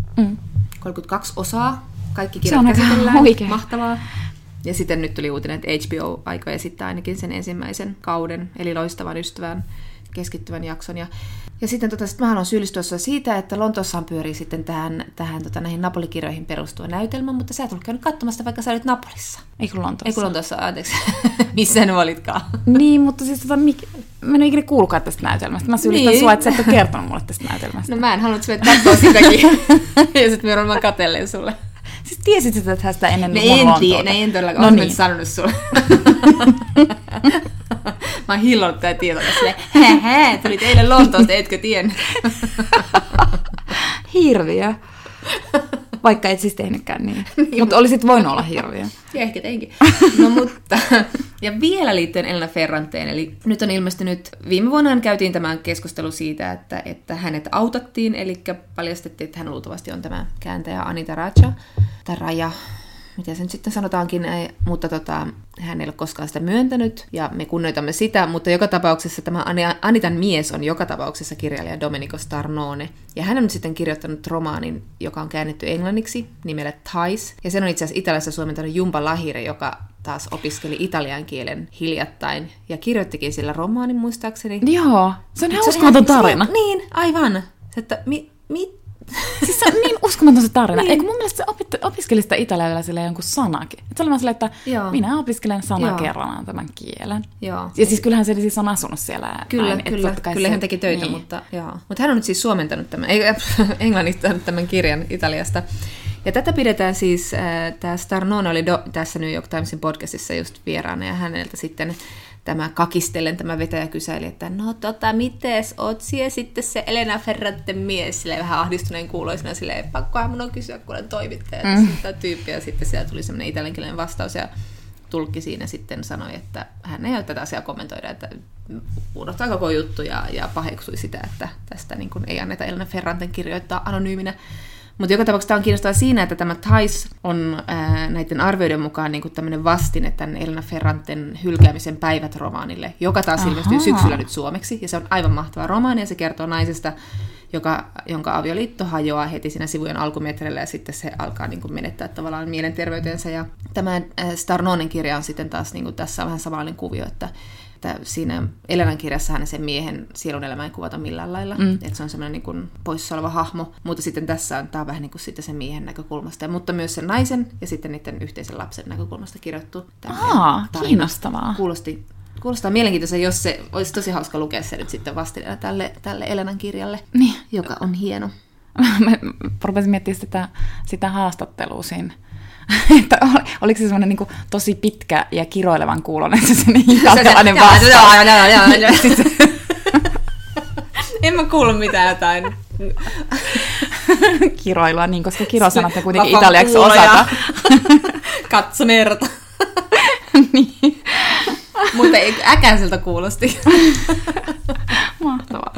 32 osaa, kaikki kirjat käsitellään, mahtavaa. Ja sitten nyt tuli uutinen, että HBO aikoo esittää ainakin sen ensimmäisen kauden, eli Loistavan ystävän keskittyvän jakson. Ja sitten sit mä haluan syyllistyä siitä, että Lontoossahan pyörii sitten näihin Napoli-kirjoihin perustuva näytelmä, mutta sä et ollut käynyt katsomasta, vaikka sä olit Napolissa. Ei kun Lontoossa, anteeksi. Missä ne olitkaan? Niin, mutta siis mä en ole ikinä kuullutkaan tästä näytelmästä. Mä syyllistän sua, että sä et ole kertonut mulle tästä näytelmästä. No mä en halunnut, että sä katsoa sitäkin. Ja sitten me ollaan katellen sulle. Siis tiesit sä tästä ennen en todellakaan. Olen nyt sanonut sulle. Mä oon hillonnut tää tieto silleen, tulit eilen Lontoosta, etkö tiennyt? Hirviö. Vaikka et siis tehnytkään niin. Mutta olisit voinut olla hirviö. Ja ehkä teinkin. No mutta, ja vielä liittyen Elena Ferranteen, eli nyt on ilmestynyt, viime vuonna käytiin tämän keskustelu siitä, että hänet autattiin, eli paljastettiin, että hän luultavasti on tämä kääntäjä Anita Raja, mitä se nyt sitten sanotaankin, mutta hän ei ole koskaan sitä myöntänyt, ja me kunnioitamme sitä, mutta joka tapauksessa tämä Anitan mies on joka tapauksessa kirjailija Domenico Starnone, ja hän on nyt sitten kirjoittanut romaanin, joka on käännetty englanniksi nimellä Thais, ja sen on itse asiassa Italiassa suomentanut Jumpa Lahire, joka taas opiskeli italian kielen hiljattain, ja kirjoittikin sillä romaanin muistaakseni. Joo, se on ihan uskomaton tarina. Niin, aivan. Siis se on niin uskomaton se tarina. Eikö mun mielestä se opiskeli sitä italialla silleen jonkun sanakin. Se oli vaan silleen, että minä opiskelen kerrallaan tämän kielen. Joo. Ja siis kyllähän se siis on asunut siellä. Kyllä hän teki töitä, niin. Mutta hän on nyt siis suomentanut englannittanut tämän kirjan Italiasta. Ja tätä pidetään siis, tämä Starnone oli tässä New York Timesin podcastissa just vieraana, ja häneltä sitten tämä vetäjä kysäili, että mites, oot siellä sitten se Elena Ferranten mies, silleen vähän ahdistuneen kuuloisena, silleen, pakkohan mun on kysyä, kun olen toimittaja, tämä tyyppi, ja sitten siellä tuli semmoinen italiankielinen vastaus, ja tulkki siinä sitten sanoi, että hän ei ole tätä asiaa kommentoida, että unohtaa koko juttu, ja paheksui sitä, että tästä niin kuin ei anneta Elena Ferranten kirjoittaa anonyyminä. Mutta joka tapauksessa tämä on kiinnostavaa siinä, että tämä Thais on näiden arvioiden mukaan niin kuin tämmöinen vastine tämän Elena Ferranten hylkäämisen päivät romaanille, joka taas ilmestyy syksyllä nyt suomeksi. Ja se on aivan mahtava romaani, ja se kertoo naisesta, jonka avioliitto hajoaa heti siinä sivujen alkumetreillä, ja sitten se alkaa niin kuin menettää tavallaan mielenterveytensä. Ja tämä Starnonen kirja on sitten taas, niin kuin tässä on vähän samanlainen kuvio, että siinä Elenan kirjassa hän sen miehen sielun elämää ei kuvata millään lailla, että se on semmoinen niin kuin poissa oleva hahmo, mutta sitten tässä on vähän niin kuin sitten sen miehen näkökulmasta, mutta myös sen naisen ja sitten niiden yhteisen lapsen näkökulmasta kirjoittu. Kiinnostavaa. Kuulostaa mielenkiintoista, jos se olisi tosi hauska lukea se nyt sitten vastineena tälle Elenan kirjalle, joka on hieno. Mä rupesin miettimään sitä haastattelua siinä. Että oliko se semmoinen niin tosi pitkä ja kiroilevan kuuloinen se niin kahtalainen vastaus? En mä kuullut mitään jotain. Kiroilua, niin, koska kirosanat ja kuitenkin italiaksi osata. Katsonerta. Niin. Mutta äkäiseltä kuulosti. Mahtavaa.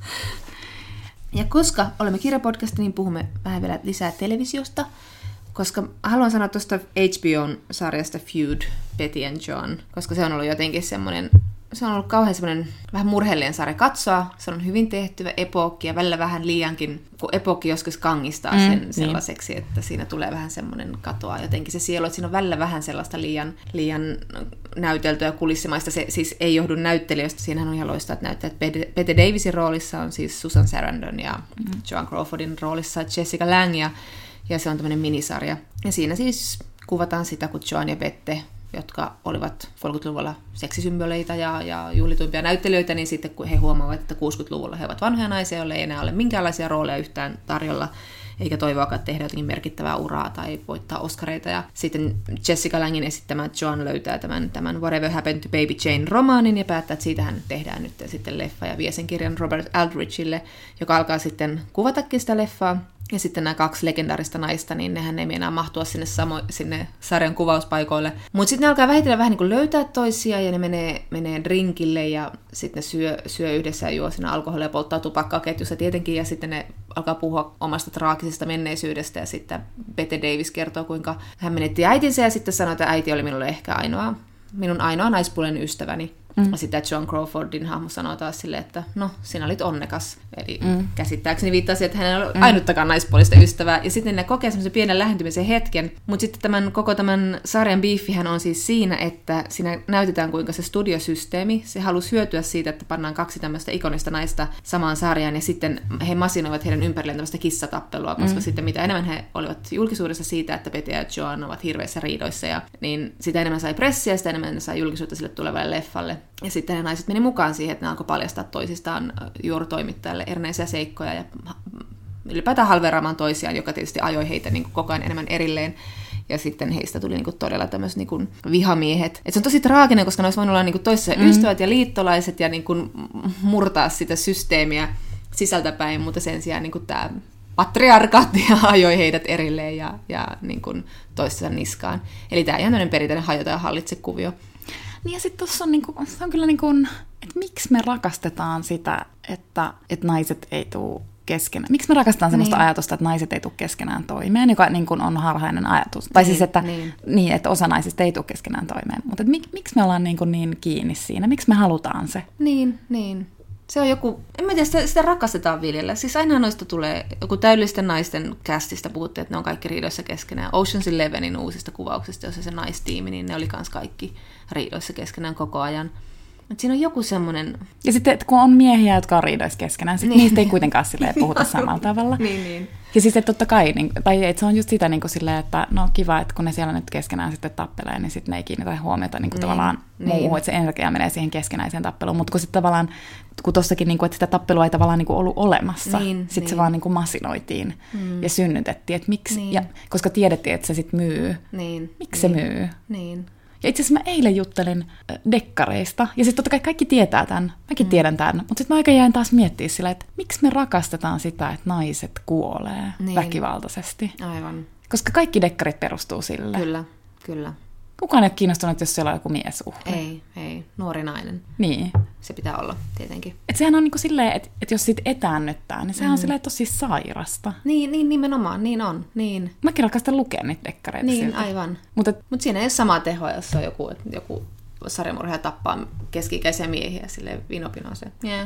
Ja koska olemme kirjapodcast, niin puhumme vähän vielä lisää televisiosta. Koska haluan sanoa tuosta HBOn sarjasta Feud, Betty and John, koska se on ollut jotenkin semmoinen, se on ollut kauhean semmoinen vähän murheellinen sarja katsoa. Se on hyvin tehtyvä epookki ja välillä vähän liiankin, kun epookki joskus kangistaa sen sellaiseksi, että siinä tulee vähän semmoinen katoa jotenkin se sielu, että siinä on välillä vähän sellaista liian näyteltyä ja kulissimaista. Se siis ei johdu näyttelijöistä, siinähän on ihan loistaa, että näyttää, että Bette Davisin roolissa on siis Susan Sarandon ja Joan Crawfordin roolissa Jessica Lange ja se on tämmöinen minisarja. Ja siinä siis kuvataan sitä, kun Joan ja Bette, jotka olivat 30-luvulla seksisymboleita ja juhlituimpia näyttelijöitä, niin sitten kun he huomaavat, että 60-luvulla he ovat vanhoja naisia, joille ei enää ole minkäänlaisia rooleja yhtään tarjolla, eikä toivoakaan tehdä jotenkin merkittävää uraa tai voittaa Oscareita. Ja sitten Jessica Langen esittämä Joan löytää tämän Whatever Happened to Baby Jane-romaanin ja päättää, että siitähän tehdään nyt sitten leffa ja vie sen kirjan Robert Aldrichille, joka alkaa sitten kuvatakin sitä leffaa. Ja sitten nämä 2 legendaarista naista, niin nehän ei meinaa mahtua sinne sarjan kuvauspaikoille. Mutta sitten ne alkaa vähitellen vähän niin kuin löytää toisia ja ne menee drinkille ja sitten ne syö yhdessä ja juo siinä alkoholia ja polttaa tupakkaa ketjussa tietenkin. Ja sitten ne alkaa puhua omasta traagisesta menneisyydestä ja sitten Bette Davis kertoo, kuinka hän menetti äitinsä ja sitten sanoi, että äiti oli minulle ehkä minun ainoa naispuolinen ystäväni. Ja sitten Joan Crawfordin hahmo sanoo taas silleen, että no, sinä olit onnekas. Eli käsittääkseni viittasi, että hän ei ole ainuttakaan naispuolista ystävää. Ja sitten ne kokee semmoisen pienen lähentymisen hetken. Mutta sitten koko tämän sarjan biiffihän on siis siinä, että siinä näytetään kuinka se studiosysteemi, se halusi hyötyä siitä, että pannaan 2 tämmöistä ikonista naista samaan sarjaan. Ja sitten he masinoivat heidän ympärilleen tämmöistä kissatappelua, koska sitten mitä enemmän he olivat julkisuudessa siitä, että Bette ja Joan ovat hirveissä riidoissa, niin sitä enemmän sai pressiä, sitä enemmän sai julkisuutta sille tulevalle leffalle. Ja sitten ne naiset meni mukaan siihen, että ne alkoi paljastaa toisistaan juorutoimittajalle erinäisiä seikkoja ja ylipäätään halveraamaan toisiaan, joka tietysti ajoi heitä niin kuin koko ajan enemmän erilleen. Ja sitten heistä tuli niin kuin todella tämmöiset niin kuin vihamiehet. Et se on tosi traaginen, koska ne olisi voinut olla niin kuin toisessa ystävät ja liittolaiset ja niin kuin murtaa sitä systeemiä sisältäpäin, mutta sen sijaan niin kuin tämä patriarkaatti ajoi heidät erilleen ja niin kuin toistensa niskaan. Eli tämä ihan tämmöinen perinteinen hajota ja hallitse kuvio. Niin ja sitten tuossa on, on kyllä että miksi me rakastetaan sitä, että naiset ei tule keskenään. Miksi me rakastetaan sellaista ajatusta, että naiset ei tule keskenään toimeen, joka on harhainen ajatus. Tai siis, että, että osa naisista ei tule keskenään toimeen. Mutta miksi me ollaan niin kiinni siinä? Miksi me halutaan se? Niin. Se on joku, en mä tiedä, sitä rakastetaan viljellä. Siis aina noista tulee joku täydellisten naisten castista puhuttiin, että ne on kaikki riidoissa keskenään. Ocean's Elevenin uusista kuvauksista, jossa se naistiimi, niin ne oli kans kaikki riidoissa keskenään koko ajan. Et siinä on joku semmoinen. Ja sitten kun on miehiä, jotka on riidoissa keskenään, niin niistä ei kuitenkaan puhuta samalla tavalla. niin. Ja siis että totta kai, tai että se on just sitä silleen, että no kiva, että kun ne siellä nyt keskenään sitten tappelee, niin sitten ne ei kiinnitä huomiota tavallaan muuhun, että se energia menee siihen keskenäiseen tappeluun. Mutta kun sitten tavallaan, kun tossakin, että sitä tappelua ei tavallaan ollut olemassa, sitten se vaan masinoitiin ja synnytettiin, että miksi, ja koska tiedettiin, että se sitten myy, miksi se myy. Niin. Ja itse asiassa mä eilen juttelin dekkareista, ja sitten totta kai kaikki tietää tämän, mäkin tiedän tämän, mutta sitten mä aika jäin taas miettimään sillä, että miksi me rakastetaan sitä, että naiset kuolee väkivaltaisesti. Aivan. Koska kaikki dekkarit perustuu sille. Kyllä. Kukaan ei ole kiinnostunut, jos siellä on joku miesuhri. Ei. Nuori nainen. Niin. Se pitää olla, tietenkin. Että sehän on silleen, että jos siitä etäännyttää, niin sehän on silleen tosi sairasta. Niin, nimenomaan, niin on. Niin. Mäkin rakastan lukea niitä dekkareita. Niin, siltä. aivan. Mutta siinä ei ole samaa tehoa, jos on joku sarjamurhaaja tappaa keski-ikäisiä miehiä silleen vinopinoiseen. Yeah.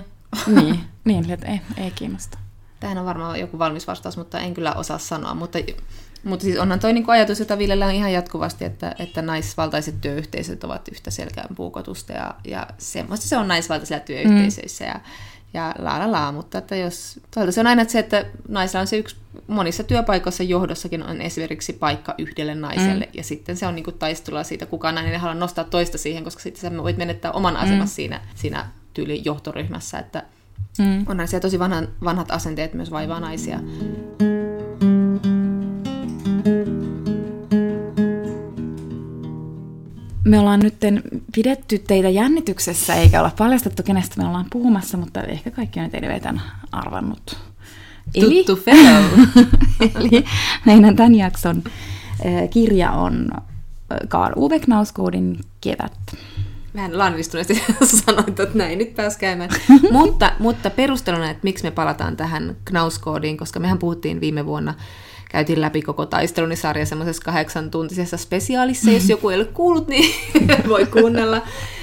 niin, että ei kiinnosta. Tähän on varmaan joku valmis vastaus, mutta en kyllä osaa sanoa. Mutta siis onhan toi ajatus, jota viljellään ihan jatkuvasti, että naisvaltaiset työyhteisöt ovat yhtä selkään puukotusta ja semmoista se on naisvaltaisilla työyhteisöissä ja mutta että jos se on aina se, että naisilla on se yksi monissa työpaikoissa johdossakin on esimerkiksi paikka yhdelle naiselle ja sitten se on taistelua siitä, kukaan nainen ei halua nostaa toista siihen, koska sitten sä voit menettää oman asemassa siinä tyyli johtoryhmässä, että on naisia tosi vanhat asenteet myös vaivaa naisia. Me ollaan nyt pidetty teitä jännityksessä, eikä olla paljastettu, kenestä me ollaan puhumassa, mutta ehkä kaikki on teidän tämän arvannut. Tuttu fellow. Eli meidän tämän jakson kirja on Karl Ove Knausgårdin Kevät. Vähän lannistuneesti sanoin, että näin nyt pääs käymään. mutta perusteluna, että miksi me palataan tähän Knausgårdiin, koska mehän puhuttiin viime vuonna, käytiin läpi koko taistelunisarja semmoisessa 8-tuntisessa spesiaalissa. Jos joku ei ole kuullut, niin voi kuunnella.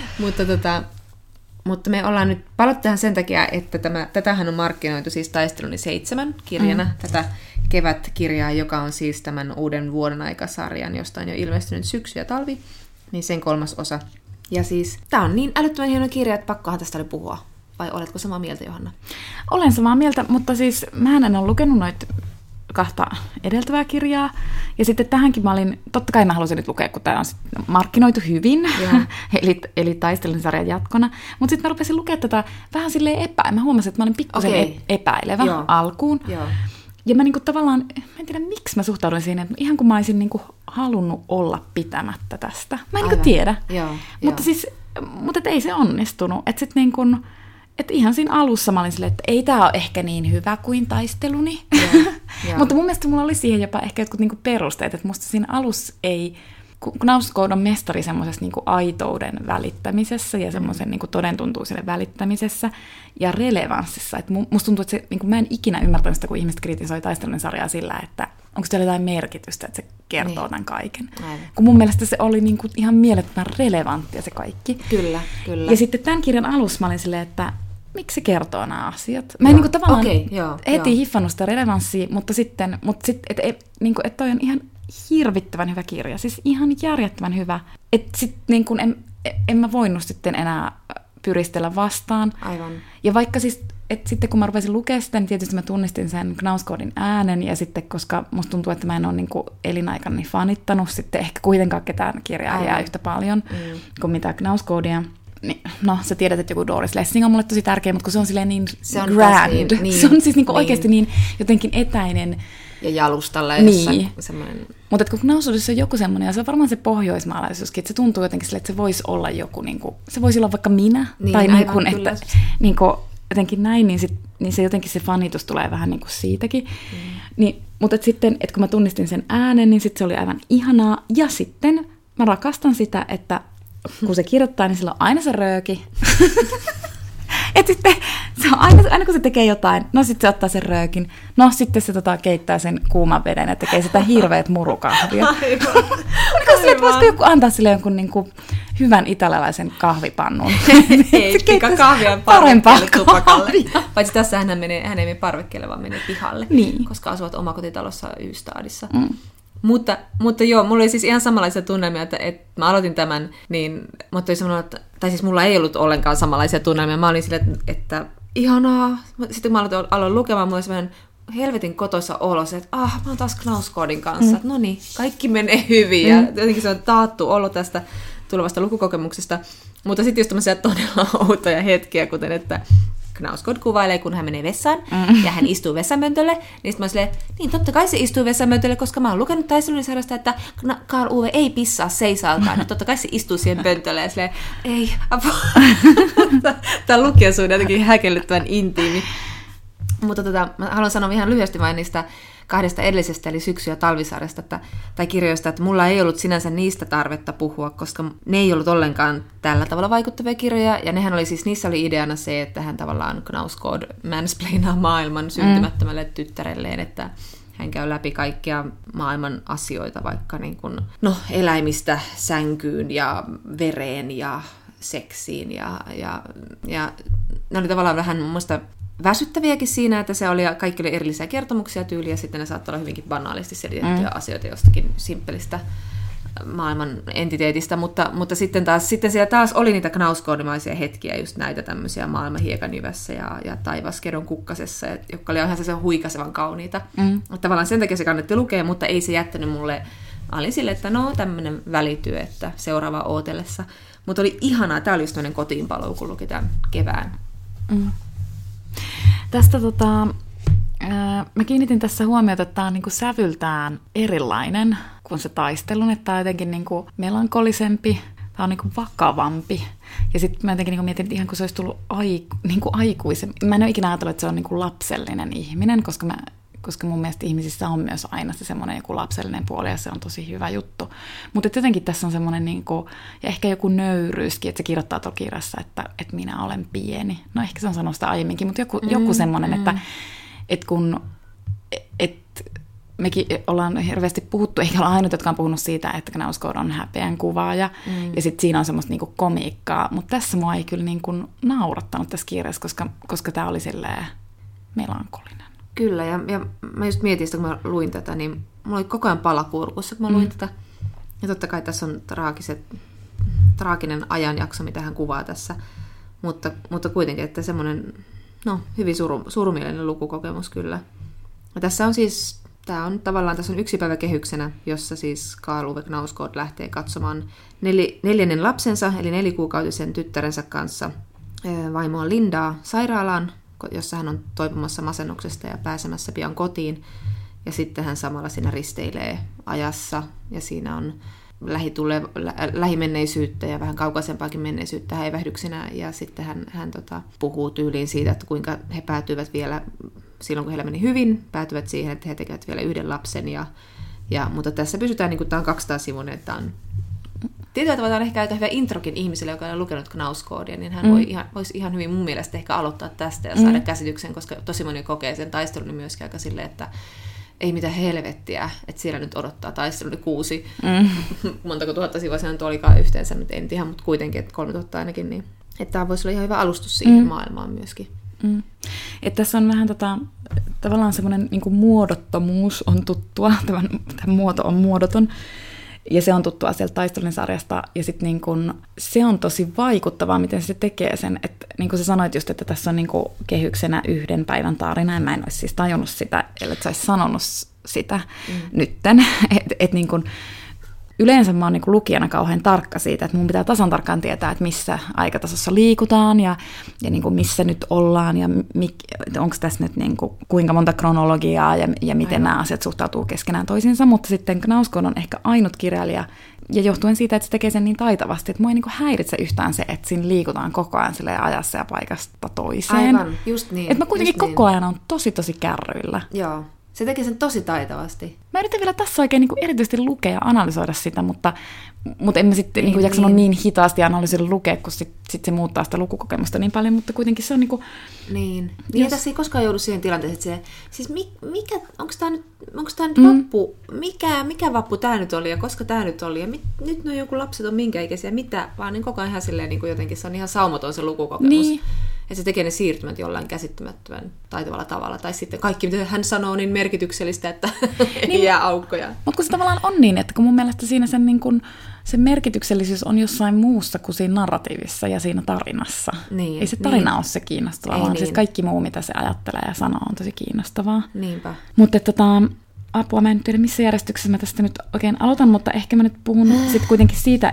Mutta me ollaan nyt palattu tähän sen takia, että tätähän on markkinoitu siis Taisteluni 7 kirjana, tätä kevätkirjaa, joka on siis tämän uuden vuoden aikasarjan, josta on jo ilmestynyt syksy ja talvi, niin sen 3. osa. Ja siis tämä on niin älyttömän hieno kirja, että pakkohan tästä oli puhua. Vai oletko samaa mieltä, Johanna? Olen samaa mieltä, mutta siis mähän en ole lukenut noita 2 edeltävää kirjaa. Ja sitten tähänkin totta kai mä halusin nyt lukea, kun tämä on markkinoitu hyvin, eli Taistelunisarjan jatkona. Mutta sitten mä rupesin lukea tätä vähän silleen mä huomasin, että mä olin pikkusen epäilevä alkuun. Joo. Ja mä niinku tavallaan, mä en tiedä miksi mä suhtauduin siinä, että ihan kun mä olisin niinku halunnut olla pitämättä tästä. Mä en niinku tiedä. Mutta ei se onnistunut. Että sitten niinku, että ihan siinä alussa mä olin silleen, että ei tää ole ehkä niin hyvä kuin Taisteluni. Mutta mun mielestä mulla oli siihen jopa ehkä jotkut niinku perusteet, että musta siinä alussa ei, kun Knausgård on mestari semmoisessa niinku aitouden välittämisessä ja semmoisen niinku todentuntuiselle välittämisessä ja relevanssissa. Et musta tuntuu, että se, niinku, mä en ikinä ymmärtänyt sitä, kun ihmiset kritisoi Taistelunisarjaa sillä, että onko siellä jotain merkitystä, että se kertoo tämän kaiken. Aivan. Kun mun mielestä se oli niinku ihan mielettömän relevanttia se kaikki. Kyllä. Ja sitten tämän kirjan alussa mä olin silleen, että miksi se kertoo nämä asiat? Mä en niinku tavallaan heti hiffannut sitä relevanssia, mutta sitten että toi on ihan hirvittävän hyvä kirja, siis ihan järjettömän hyvä. Että sitten niin en mä voinut sitten enää pyristellä vastaan. Aivan. Ja vaikka siis, että sitten kun mä rupesin lukea sitä, niin tietysti mä tunnistin sen Knausgårdin äänen, ja sitten koska musta tuntuu, että mä en ole niin elinaikani fanittanut sitten ehkä kuitenkaan ketään kirjailijaa yhtä paljon kuin mitä Knausgårdia. Niin, no, sä tiedät, että joku Doris Lessing on mulle tosi tärkeä, mutta kun se on silleen niin grand. Se on siis oikeasti niin jotenkin etäinen. Ja jalustalla jossain semmoinen. Mutta kun Knausgårdissa on joku semmoinen, ja se on varmaan se pohjoismaalaisuuskin, että se tuntuu jotenkin silleen, että se voisi olla joku, niinku, se voisi olla vaikka minä, tai niinku, että niinku, jotenkin näin, niin se jotenkin se fanitus tulee vähän niinku siitäkin. Mutta sitten, että kun mä tunnistin sen äänen, niin sitten se oli aivan ihanaa. Ja sitten mä rakastan sitä, että kun se kirjoittaa, niin sillä on aina se rööki. Että sitten se on aina kun se tekee jotain, no sitten se ottaa sen röökin, no sitten se keittää sen kuuman veden ja tekee sitä hirveät murukahvia. Aivan. Voisiko joku antaa sille jonkun niinku hyvän italialaisen kahvipannun? Ei, kahvia parvekkeelle tupakalle. Paitsi tässä hän ei mene parvekkeelle, vaan menee pihalle, koska asuvat omakotitalossa Ystadissa. Mutta joo, mulla oli siis ihan samanlaisia tunnelmia, että mä aloitin tämän, niin tai siis mulla ei ollut ollenkaan samanlaisia tunnelmia. Mä olin silleen, että ihanaa. Sitten kun mä aloin lukemaan, mulla oli semmoinen helvetin kotoisa olo, että mä oon taas Knausgårdin kanssa. No niin, kaikki menee hyvin ja jotenkin se on taattu olo tästä tulevasta lukukokemuksesta. Mutta sitten just tämmöisiä todella outoja hetkiä, kuten että Knausgård kuvailee, kun hän menee vessaan ja hän istuu vessamöntölle, niin sitten mä silleen, niin totta kai se istuu vessamöntölle, koska mä oon lukenut Taistelunisarjasta, että Karl Ove ei pissaa seisaaltaan, ja totta kai se istuu siihen pöntölle ja silleen, ei, apua. Tämä lukijasuhde on jotenkin häkellyttävän intiimi. Mutta mä haluan sanoa ihan lyhyesti vain niistä 2 edellisestä, eli syksy- ja talvisarjasta tai kirjoista, että mulla ei ollut sinänsä niistä tarvetta puhua, koska ne ei ollut ollenkaan tällä tavalla vaikuttavia kirjoja, ja niissä oli ideana se, että hän tavallaan Knausgård mansplainaa maailman syntymättömälle tyttärelleen, että hän käy läpi kaikkia maailman asioita, vaikka niin kuin, eläimistä sänkyyn ja vereen ja seksiin, ja ne oli tavallaan vähän mun mielestä väsyttäviäkin siinä, että se oli kaikki oli erillisiä kertomuksia tyyliä, ja sitten ne saattoi olla hyvinkin banaalisti selitettyjä asioita jostakin simppelistä maailman entiteetistä, mutta sitten siellä taas oli niitä Knausgårdimaisia hetkiä, just näitä tämmöisiä maailman hiekanjyvässä ja taivaskedon kukkasessa, jotka oli ihan sellaisen huikasevan kauniita. Tavallaan sen takia se kannatti lukea, mutta ei se jättänyt mulle, olin silleen, että tämmöinen välityö, että seuraavaa ootellessa. Mutta oli ihanaa, tämä oli just tämmöinen kotiinpaluu, kun luki tämän kevään. Tästä mä kiinnitin tässä huomiota, että tämä on niinku sävyltään erilainen kuin se taistelun, että tämä on jotenkin niinku melankolisempi, on niin kuin vakavampi. Ja sitten mä jotenkin niin mietin, että ihan kun se olisi tullut niin kuin aikuisen. Mä en ole ikinä ajatellut, että se on niin kuin lapsellinen ihminen, koska mun mielestä ihmisissä on myös aina se semmoinen joku lapsellinen puoli, ja se on tosi hyvä juttu. Mutta jotenkin tässä on semmoinen, niin kuin, ja ehkä joku nöyryyskin, että se kirjoittaa tuolla kirjassa, että minä olen pieni. No ehkä se on sanonut sitä aiemminkin, mutta joku semmoinen, että kun mekin ollaan hirveästi puhuttu, eikä olla ainut, jotka on puhunut siitä, että Knausgård on häpeän kuvaaja, ja sitten siinä on semmoista niinku komiikkaa, mutta tässä mua ei kyllä niinku naurattanut tässä kirjassa, koska tämä oli silleen melankolinen. Kyllä, ja mä just mietin sitä, kun mä luin tätä, niin mulla oli koko ajan pala kurkussa, kun mä luin tätä. Ja totta kai tässä on traaginen ajanjakso, mitä hän kuvaa tässä, mutta kuitenkin, että semmoinen hyvin surumielinen lukukokemus kyllä. Ja tässä on siis, tässä on yksi päivä kehyksenä, jossa siis Karl Ove Knausgård lähtee katsomaan 4. lapsensa, eli 4-kuukautisen tyttärensä kanssa vaimoa Lindaa sairaalaan, jossa hän on toipumassa masennuksesta ja pääsemässä pian kotiin. Ja sitten hän samalla siinä risteilee ajassa, ja siinä on lähimenneisyyttä ja vähän kaukaisempaakin menneisyyttä häivähdyksenä, ja sitten hän puhuu tyyliin siitä, että kuinka he päätyivät vielä, silloin kun heillä meni hyvin, päätyvät siihen, että he tekevät vielä 1 lapsen, mutta tässä pysytään, niin kuin tämä on 200-sivuinen, että on tietyllä tavalla on ehkä aika hyvä introkin ihmiselle, joka on lukenut Knausgårdia, niin hän voisi ihan hyvin mun mielestä ehkä aloittaa tästä ja saada käsityksen, koska tosi moni kokee sen taistelun myöskin aika silleen, että ei mitään helvettiä, että siellä nyt odottaa taistelun 6. Montako tuhatta sivua se nyt olikaan yhteensä, nyt en tiedä, mutta kuitenkin, että 3000 ainakin, niin että tämä voisi olla ihan hyvä alustus siihen maailmaan myöskin. Että tässä on vähän tavallaan semmoinen niin kuin muodottomuus on tuttua, tämä muoto on muodoton, ja se on tuttua sieltä taistelun sarjasta, ja sitten niin kun, se on tosi vaikuttavaa, miten se tekee sen, että niin kuin sä sanoit just, että tässä on niin kuin kehyksenä 1 päivän tarina, ja mä en olisi siis tajunnut sitä, ellei sä olisi sanonut sitä nytten, että niin kun, yleensä mä oon niin kuin lukijana kauhean tarkka siitä, että mun pitää tasan tarkkaan tietää, että missä aikatasossa liikutaan ja niin kuin missä nyt ollaan ja onko tässä nyt niin kuin, kuinka monta kronologiaa ja miten nämä asiat suhtautuu keskenään toisiinsa, mutta sitten Knausgård on ehkä ainut kirjailija ja johtuen siitä, että se tekee sen niin taitavasti, että mua ei niin kuin häiritse yhtään se, että siinä liikutaan koko ajan ajassa ja paikasta toiseen. Aivan, just niin. Että mä kuitenkin koko ajan on tosi kärryillä. Joo. Se tekee sen tosi taitavasti. Mä yritän vielä tässä oikein niin kuin erityisesti lukea ja analysoida sitä, mutta en mä sitten niin jaksanut niin hitaasti analysoida lukea, kun sit se muuttaa sitä lukukokemusta niin paljon, mutta kuitenkin se on niin kuin... Niin. Ja tässä ei koskaan joudu siihen tilanteeseen, että siis onko tämä nyt vappu, mikä vappu tämä nyt oli ja koska tämä nyt oli ja nyt nuo joku lapset on minkä ikäisiä, mitä, vaan niin koko ajan ihan silleen niin kuin jotenkin se on ihan saumaton se lukukokemus. Niin. Ja se tekee ne siirtymät jollain käsittämättömän taitavalla tavalla. Tai sitten kaikki, mitä hän sanoo, niin merkityksellistä, että ei jää aukkoja. Mutta kun se tavallaan on niin, että kun mun mielestä siinä sen, niin kun, se merkityksellisyys on jossain muussa kuin siinä narratiivissa ja siinä tarinassa. Niin, ei se tarina ole se kiinnostavaa, vaan siis kaikki muu, mitä se ajattelee ja sanoo, on tosi kiinnostavaa. Niinpä. Mutta apua, mä en tiedä missä järjestyksessä mä tästä nyt oikein aloitan, mutta ehkä mä nyt puhun sitten kuitenkin siitä,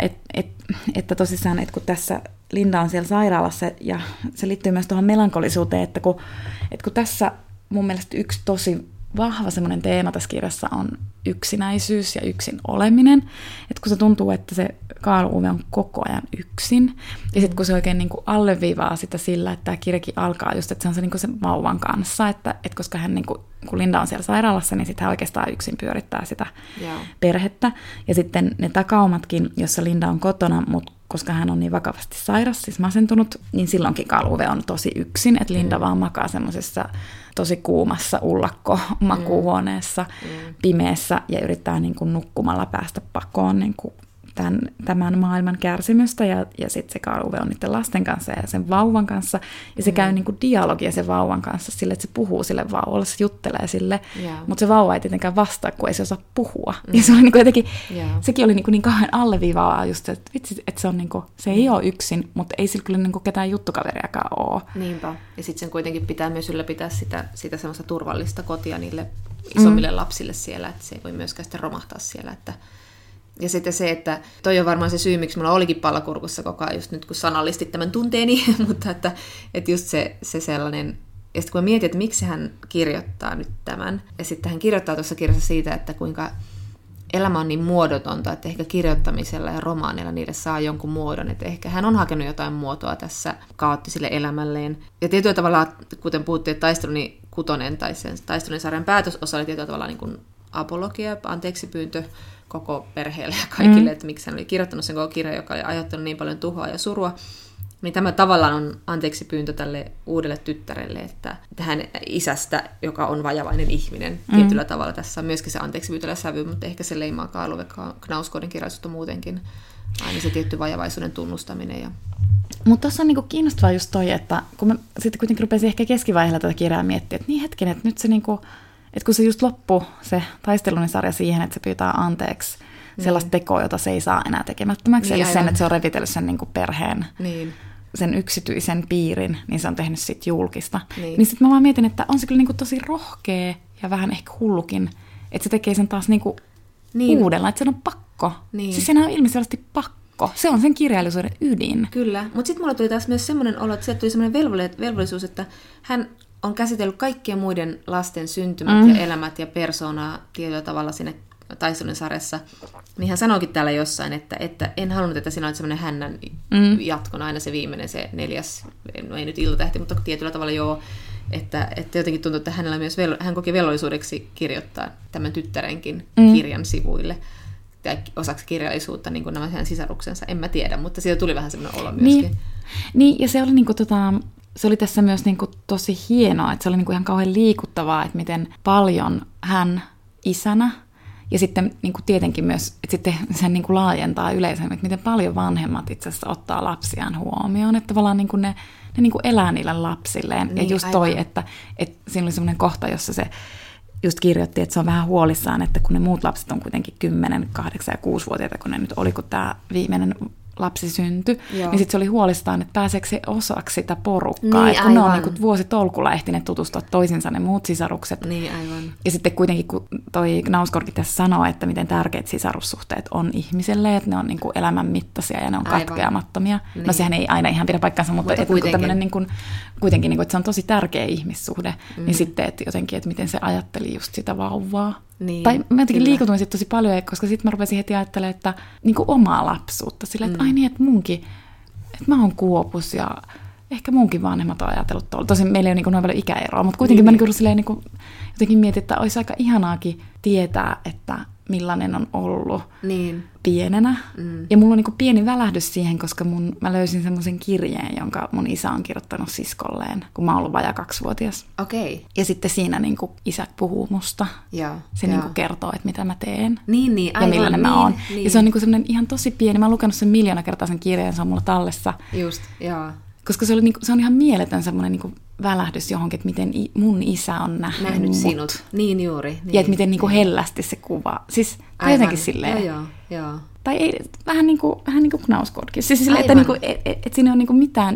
että tosissaan, että kun tässä Linda on siellä sairaalassa, ja se liittyy myös tuohon melankolisuuteen, että kun tässä mun mielestä yksi tosi vahva semmoinen teema tässä kirjassa on yksinäisyys ja yksin oleminen, että kun se tuntuu, että se Karl Ove on koko ajan yksin, ja sitten kun se oikein niin kuin alleviivaa sitä sillä, että tämä kirjakin alkaa just, että se on se, niin kuin se vauvan kanssa, että koska hän, niin kuin, kun Linda on siellä sairaalassa, niin sitten hän oikeastaan yksin pyörittää sitä perhettä, ja sitten ne takaumatkin, jossa Linda on kotona, mutta koska hän on niin vakavasti sairas, siis masentunut, niin silloinkin Karl Ove on tosi yksin, että Linda vaan makaa semmoisessa tosi kuumassa ullakko-makuuhuoneessa, pimeässä, ja yrittää niin kuin nukkumalla päästä pakoon niin kuin tämän maailman kärsimystä, ja sitten se Karl Ove on niiden lasten kanssa ja sen vauvan kanssa, ja se käy niin kuin dialogia sen vauvan kanssa sille, että se puhuu sille vauvalle, se juttelee sille, mutta se vauva ei tietenkään vastaa, kun ei se osaa puhua. Ja se oli niin kuin jotenkin, sekin oli niin kauhean alleviivaavaa just, että vitsi, että se on niin kuin, se ei ole yksin, mutta ei sillä kyllä niin kuin ketään juttukaveriakaan ole. Niinpä. Ja sitten sen kuitenkin pitää myös ylläpitää sitä semmoista turvallista kotia niille isommille lapsille siellä, että se ei voi myöskään sitten romahtaa siellä, että ja sitten se, että toi on varmaan se syy, miksi mulla olikin pallakurkussa koko ajan, just nyt kun sanallistit tämän tunteeni, mutta että just se sellainen, ja sitten kun mä mietin, että miksi hän kirjoittaa nyt tämän, ja sitten hän kirjoittaa tuossa kirjassa siitä, että kuinka elämä on niin muodotonta, että ehkä kirjoittamisella ja romaaneilla niille saa jonkun muodon. Että ehkä hän on hakenut jotain muotoa tässä kaoottiselle elämälleen. Ja tietyllä tavalla, kuten puhuttiin, että Taisteluni 6 tai sen Taistelun sarjan päätösosa oli tietyllä tavalla niin kuin apologia, anteeksipyyntö koko perheelle ja kaikille, että miksi hän oli kirjoittanut sen koko kirjan, joka oli aiheuttanut niin paljon tuhoa ja surua. Niin tämä tavallaan on anteeksipyyntö tälle uudelle tyttärelle, että tähän isästä, joka on vajavainen ihminen, tietyllä tavalla tässä on myöskin se anteeksipyytöllä sävy, mutta ehkä se leimaa Karl-Ove Knausgårdin kirjallisuutta muutenkin, aina se tietty vajavaisuuden tunnustaminen. Ja... Mutta tuossa on niinku kiinnostavaa just toi, että kun mä sitten kuitenkin rupesin ehkä keskivaiheella tätä kirjaa miettiä, että niin hetken, että nyt se niinku, että kun se just loppui se Taistelunisarja siihen, että se pyytää anteeksi sellaista tekoa, jota se ei saa enää tekemättömäksi, eli sen, että se on revitellyt sen niinku perheen, sen yksityisen piirin, niin se on tehnyt sit julkista. Niin sitten mä vaan mietin, että on se kyllä niinku tosi rohkea ja vähän ehkä hullukin, että se tekee sen taas niinku uudella, että se on pakko. Niin. Siis senhän on ilmeisesti pakko. Se on sen kirjallisuuden ydin. Kyllä, mutta sitten mulla tuli taas myös semmoinen olo, että sieltä tuli semmoinen velvollisuus, että hän on käsitellyt kaikkien muiden lasten syntymät ja elämät ja persoonaa tietyllä tavalla siinä Taistelun sarjassa. Niin hän sanoikin täällä jossain, että en halunnut, että siinä oli semmoinen hännän jatkona aina se viimeinen, se 4., no ei nyt iltatähti, mutta tietyllä tavalla joo, että jotenkin tuntuu, että hänellä myös hän koki velvollisuudeksi kirjoittaa tämän tyttärenkin kirjan sivuille tai osaksi kirjallisuutta, niin kuin nämä hänen sisaruksensa, en mä tiedä, mutta siitä tuli vähän semmoinen olo myöskin. Niin ja se oli niinku se oli tässä myös niinku tosi hienoa, että se oli niinku ihan kauhean liikuttavaa, että miten paljon hän isänä ja sitten niin kuin tietenkin myös, että sitten sen niin kuin laajentaa yleisemmin, että miten paljon vanhemmat itse asiassa ottaa lapsiaan huomioon, että tavallaan niin kuin ne niin kuin elää niille lapsilleen. Niin, ja just toi, että siinä oli semmoinen kohta, jossa se just kirjoitti, että se on vähän huolissaan, että kun ne muut lapset on kuitenkin 10, 8 ja 6-vuotiaita, kun ne nyt oli, kun tämä viimeinen lapsi syntyi, niin sitten se oli huolestaan, että pääseekö se osaksi sitä porukkaa. Niin, että kun ne on niin vuositolkulla ehtineet tutustua toisinsa ne muut sisarukset. Niin, aivan. Ja sitten kuitenkin, kun toi Knausgårdkin tässä sanoo, että miten tärkeät sisarussuhteet on ihmiselle, että ne on niin kuin elämän mittaisia ja ne on katkeamattomia. Niin. No sehän ei aina ihan pidä paikkansa, mutta kuitenkin. Niin kuin, kuitenkin niin kuin, että se on tosi tärkeä ihmissuhde. Niin sitten, että jotenkin, että miten se ajatteli just sitä vauvaa. Niin, tai mä jotenkin liikutuin sitten tosi paljon, koska sitten mä rupesin heti ajattelemaan, että niin kuin omaa lapsuutta. Sillä, että ai niin, että munkin, että mä oon Kuopus ja ehkä munkin vanhemmat on ajatellut tuolla. Tosin meillä ei ole niin kuin noin paljon ikäeroa, mutta kuitenkin mä niin kuin jotenkin mietin, että olisi aika ihanaakin tietää, että millainen on ollut pienenä. Ja mulla on niin kuin pieni välähdys siihen, koska mä löysin semmoisen kirjeen, jonka mun isä on kirjoittanut siskolleen, kun mä oon ollut vajaa 2-vuotias. Okei. Ja sitten siinä niin kuin isä puhuu musta. Se niin kuin kertoo, että mitä mä teen. Aivan, ja millainen mä oon. Niin. Ja se on niin kuin semmoinen ihan tosi pieni. Mä oon lukenut sen 1 000 000 kertaa sen kirjeen, se on mulla tallessa. Just, joo. Koska se on ihan mieletön semmoinen niin kuin välähdys johonkin, että miten mun isä on nähnyt sinut. Niin juuri. Niin, ja että miten niin kuin hellästi se kuvaa. Siis jotenkin silleen. Joo. Tai ei, vähän niin kuin Knausgårdkin. Siis silleen, että, niin kuin, että siinä ei ole niin kuin mitään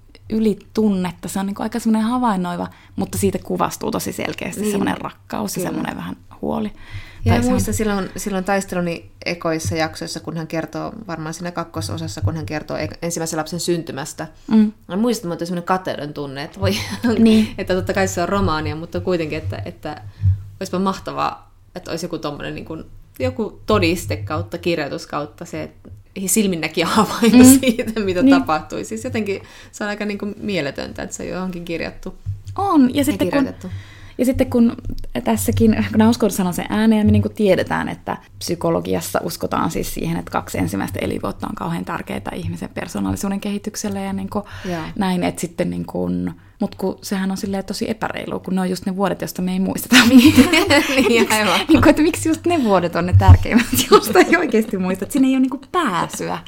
ylitunnetta. Se on niin kuin aika semmoinen havainnoiva, mutta siitä kuvastuu tosi selkeästi semmoinen rakkaus ja semmoinen vähän huoli. Ja muista silloin Taisteluni ekoissa jaksoissa, kun hän kertoo, varmaan siinä 2. osassa, kun hän kertoo ensimmäisen lapsen syntymästä. Mä muistan, että semmoinen kateuden tunne, että, että totta kai se on romaania, mutta kuitenkin, että olisipa mahtavaa, että olisi joku tommoinen niin kuin, joku todiste kautta, kirjoitus kautta se, että silminnäkijä havainto siitä, mitä tapahtui. Siis jotenkin se on aika niin kuin mieletöntä, että se on johonkin kirjattu. On, ja sitten kun tässäkin Knausgård sanoi sen ääneen, me niin kuin tiedetään, että psykologiassa uskotaan siis siihen, että 2 ensimmäistä elinvuotta on kauhean tärkeää ihmisen persoonallisuuden kehitykselle ja niin kuin näin, että sitten niin kuin, mutta kun sehän on silleen tosi epäreilua, kun ne on just ne vuodet, joista me ei muisteta. Niin, aivan. Niin kuin, että miksi just ne vuodet on ne tärkeimmät, joista ei oikeasti muista, että siinä ei ole niin kuin pääsyä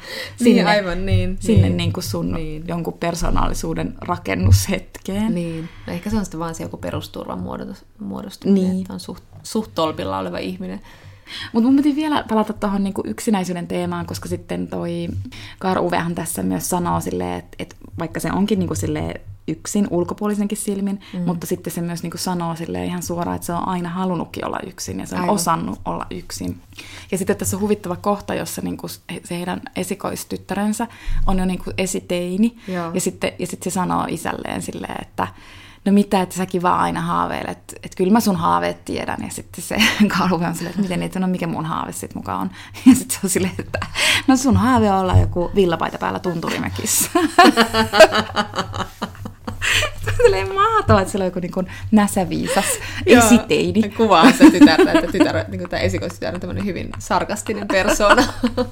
sinne niin kuin sun jonkun persoonallisuuden rakennushetkeen. Niin, no ehkä se on sitten vaan se joku perusturvan muodostuminen, että on suht tolpilla oleva ihminen. Mutta mun piti vielä palata tuohon niinku yksinäisyyden teemaan, koska sitten toi Karl-Ovehan tässä myös sanoo silleen, että vaikka se onkin niinku silleen yksin ulkopuolisenkin silmin, mutta sitten se myös niinku sanoo silleen ihan suoraan, että se on aina halunnutkin olla yksin ja se on osannut olla yksin. Ja sitten tässä on huvittava kohta, jossa niinku se heidän esikoistyttärensä on jo niinku esiteini ja sitten se sanoo isälleen silleen, että no mitä, että säkin vaan aina haaveilet, että kyllä mä sun haaveet tiedän. Ja sitten se Karl Ove on silleen, että miten niitä, no mikä mun haave sit mukaan on. Ja sitten se on silleen, että no sun haave on olla joku villapaita päällä Tunturimäkissä. Silleen mahtavaa, että siellä on joku niin kuin näsäviisas esiteini. Kuvaa se tytärtä, että niin tämä esikoistytär on tämmöinen hyvin sarkastinen persoona.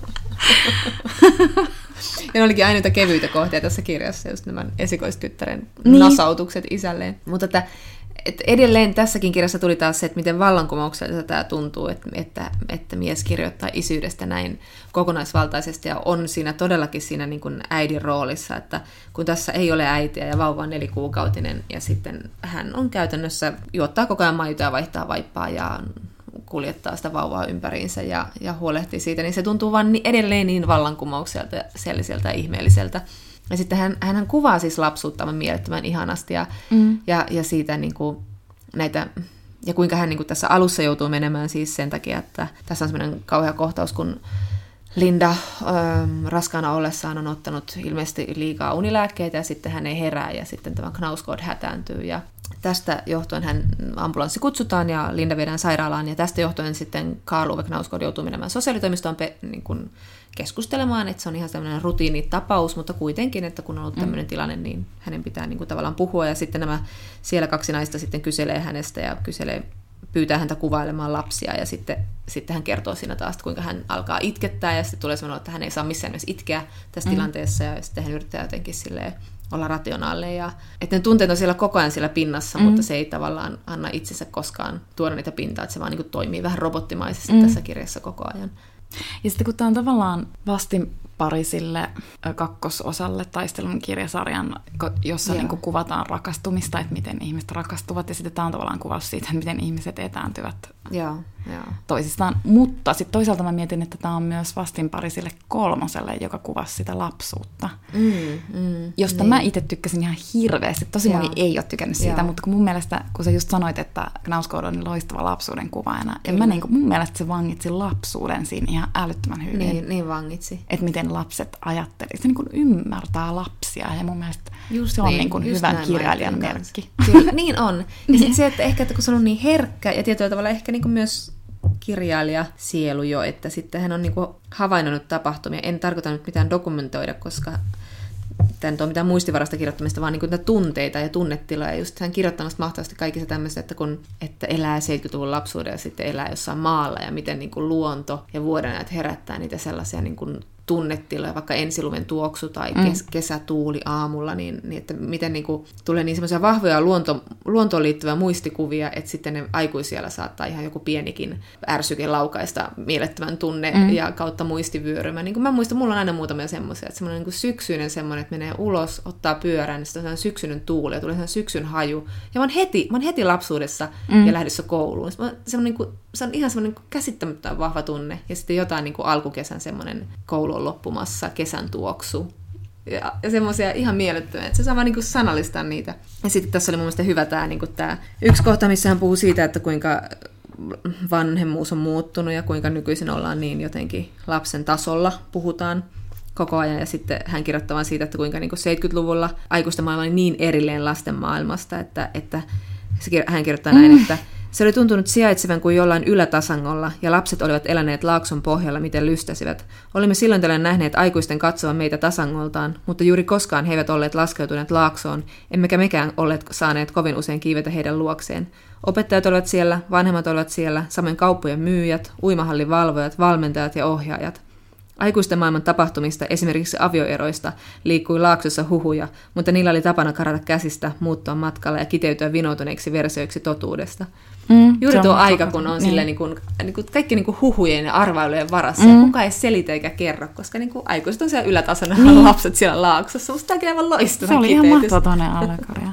Ja ne olikin aina niitä kevyitä kohtia tässä kirjassa, just nämä esikoistyttären nasautukset isälleen. Mutta että edelleen tässäkin kirjassa tuli taas se, että miten vallankumoukselta tämä tuntuu, että mies kirjoittaa isyydestä näin kokonaisvaltaisesti ja on siinä todellakin siinä niin kuin äidin roolissa, että kun tässä ei ole äitiä ja vauva on 4-kuukautinen ja sitten hän on käytännössä, juottaa koko ajan maitoa ja vaihtaa vaippaa ja kuljettaa sitä vauvaa ympäriinsä ja huolehtii siitä, niin se tuntuu vaan edelleen niin vallankumoukselta, sellaiselta ja ihmeelliseltä. Ja sitten hän kuvaa siis lapsuutta mielettömän ihanasti ja siitä niin kuin näitä, ja kuinka hän niin kuin tässä alussa joutuu menemään siis sen takia, että tässä on semmoinen kauhea kohtaus, kun Linda raskaana ollessaan on ottanut ilmeisesti liikaa unilääkkeitä ja sitten hän ei herää ja sitten tämä Knausgård hätääntyy ja tästä johtuen hän ambulanssi kutsutaan ja Linda viedään sairaalaan ja tästä johtuen sitten Karl Ove Knausgård joutuu menemään sosiaalitoimistoon niin kuin keskustelemaan, että se on ihan tämmöinen rutiinitapaus, mutta kuitenkin, että kun on ollut tämmöinen tilanne, niin hänen pitää niin kuin tavallaan puhua ja sitten nämä siellä 2 naista sitten kyselee hänestä ja pyytää häntä kuvailemaan lapsia ja sitten hän kertoo siinä taas, kuinka hän alkaa itkettää ja sitten tulee sanoa, että hän ei saa missään nimessä itkeä tässä tilanteessa ja sitten hän yrittää jotenkin silleen olla rationaalinen ja että ne tunteet on siellä koko ajan siellä pinnassa, mutta se ei tavallaan anna itsensä koskaan tuoda niitä pintaa, että se vaan niin kuin toimii vähän robottimaisesti tässä kirjassa koko ajan. Ja sitten kun tämä on tavallaan vastinpari sille kakkososalle taistelun kirjasarjan, jossa niin kuin kuvataan rakastumista, että miten ihmiset rakastuvat, ja sitten tämä on tavallaan kuvaus siitä, että miten ihmiset etääntyvät toisistaan. Mutta sitten toisaalta mä mietin, että tämä on myös vastinpari sille 3, joka kuvasi sitä lapsuutta, josta mä itse tykkäsin ihan hirveästi. Tosi moni ei ole tykännyt siitä, mutta kun mun mielestä, kun sä just sanoit, että Knausgård on loistava lapsuuden kuvaajana, ja mun mielestä se vangitsi lapsuuden siinä ihan älyttömän hyvin. Niin vangitsi. Että miten lapset ajatteli. Se niin kuin ymmärtää lapsia, ja mun mielestä se on niin kuin hyvän kirjailijan merkki. Kyllä, niin on. Ja sitten se, että ehkä että kun se on niin herkkä, ja tietyllä tavalla ehkä niin kuin myös kirjailija sielu jo, että sitten hän on niin kuin havainnut tapahtumia. En tarkoita nyt mitään dokumentoida, koska tämä nyt on mitään muistivarasta kirjoittamista, vaan niin kuin tunteita ja tunnetiloja. Just hän kirjoittanut mahtavasti kaikista tämmöistä, että elää 70-luvun lapsuuden ja sitten elää jossain maalla ja miten niin kuin luonto ja vuodenajat herättää niitä sellaisia niin kuin tunnetiloja, vaikka ensilumen tuoksu tai kesätuuli aamulla, niin että miten niin kuin tulee niin semmoisia vahvoja luontoon liittyviä muistikuvia, että sitten ne aikuisiellä saattaa ihan joku pienikin ärsyke laukaista mielettömän tunne ja kautta muistivyörymä. Niin kuin mä muistan, mulla on aina muutamia semmoisia, että semmoinen niin kuin syksyinen semmoinen, että menee ulos, ottaa pyörän, niin sitten on sellainen syksyinen tuuli ja tulee sellainen syksyn haju. Ja mä oon heti lapsuudessa ja lähdössä kouluun. Se on ihan semmoinen käsittämättömän vahva tunne. Ja sitten jotain niin kuin alkukesän semmoinen koulu on loppumassa, kesän tuoksu. Ja semmoisia ihan mielettömiä, että se saa vaan niin kuin sanallistaa niitä. Ja sitten tässä oli mun mielestä hyvä tämä yksi kohta, missä hän puhuu siitä, että kuinka vanhemmuus on muuttunut ja kuinka nykyisin ollaan niin jotenkin lapsen tasolla puhutaan koko ajan. Ja sitten hän kirjoittaa siitä, että kuinka niin kuin 70-luvulla aikuisten maailma oli niin erilleen lasten maailmasta, että hän kirjoittaa näin, että se oli tuntunut sijaitsevan kuin jollain ylätasangolla, ja lapset olivat eläneet laakson pohjalla, miten lystäsivät. Olimme silloin tällöin nähneet aikuisten katsovan meitä tasangoltaan, mutta juuri koskaan he eivät olleet laskeutuneet laaksoon, emmekä mekään olleet saaneet kovin usein kiivetä heidän luokseen. Opettajat olivat siellä, vanhemmat olivat siellä, samoin kauppojen myyjät, uimahallin valvojat, valmentajat ja ohjaajat. Aikuisten maailman tapahtumista, esimerkiksi avioeroista, liikkui laaksossa huhuja, mutta niillä oli tapana karata käsistä, muuttua matkalla ja kiteytyä vinoutuneiksi versioiksi totuudesta. Juuri tuo aika, kun on niin kuin kaikki niin kuin huhujen ja arvailujen varassa, ja kukaan ei selitä eikä kerro, koska niin kuin aikuiset on siellä ylätasona, lapset siellä laaksossa. Musta tämä aivan loistava kiteytys. Se oli ihan mahtava toinen allegoria.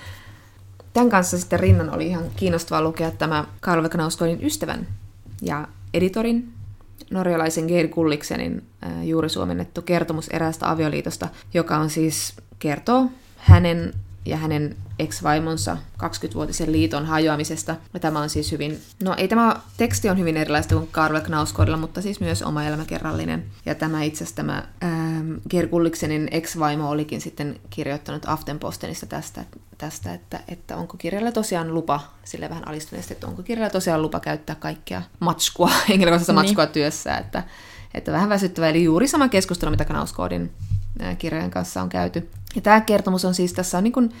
Tämän kanssa sitten rinnan oli ihan kiinnostavaa lukea tämä Karl Ove Knausgårdin ystävän ja editorin, norjalaisen Geir Gulliksenin juuri suomennettu kertomus eräästä avioliitosta, joka on siis kertoo hänen ja hänen ex-vaimonsa 20-vuotisen liiton hajoamisesta. Ja tämä on siis hyvin, no ei tämä teksti on hyvin erilaista kuin Karl Knausgårdilla, mutta siis myös oma elämäkerrallinen. Ja tämä itse asiassa tämä Geir Gulliksenin ex-vaimo olikin sitten kirjoittanut Aftenpostenissa tästä että onko kirjalla tosiaan lupa, sille vähän alistuneesti, että onko kirjalla tosiaan lupa käyttää kaikkea matskua, henkilökohtaista matskua työssä, että vähän väsyttävä, eli juuri sama keskustelu, mitä Knausgårdin kirjojen kanssa on käyty. Ja tämä kertomus on siis, tässä on niin kuin,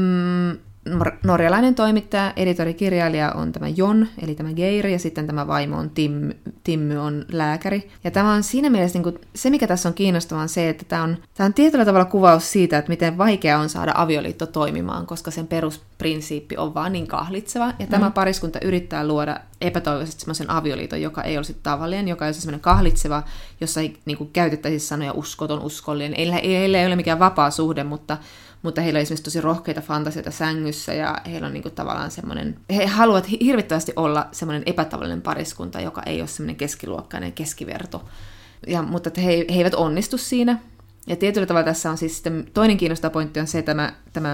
norjalainen toimittaja, editori, kirjailija on tämä Jon, eli tämä Geir, ja sitten tämä vaimo on Timmy on lääkäri. Ja tämä on siinä mielessä, niin kuin, se mikä tässä on kiinnostavaa on se, että tämä on tietyllä tavalla kuvaus siitä, että miten vaikea on saada avioliitto toimimaan, koska sen perusprinsiippi on vaan niin kahlitseva, ja tämä pariskunta yrittää luoda epätoivoisesti semmoisen avioliiton, joka ei olisi tavallinen, joka olisi semmoinen kahlitseva, jossa ei niin kuin käytettäisi sanoja uskoton, uskollinen. Heillä ei ole mikään vapaa suhde, mutta heillä on esimerkiksi tosi rohkeita fantasioita sängyssä, ja heillä on niinku tavallaan semmoinen, he haluavat hirvittävästi olla semmoinen epätavallinen pariskunta, joka ei ole semmoinen keskiluokkainen keskiverto. Mutta he eivät onnistu siinä. Ja tietyllä tavalla tässä on siis sitten toinen kiinnostava pointti on se, että tämä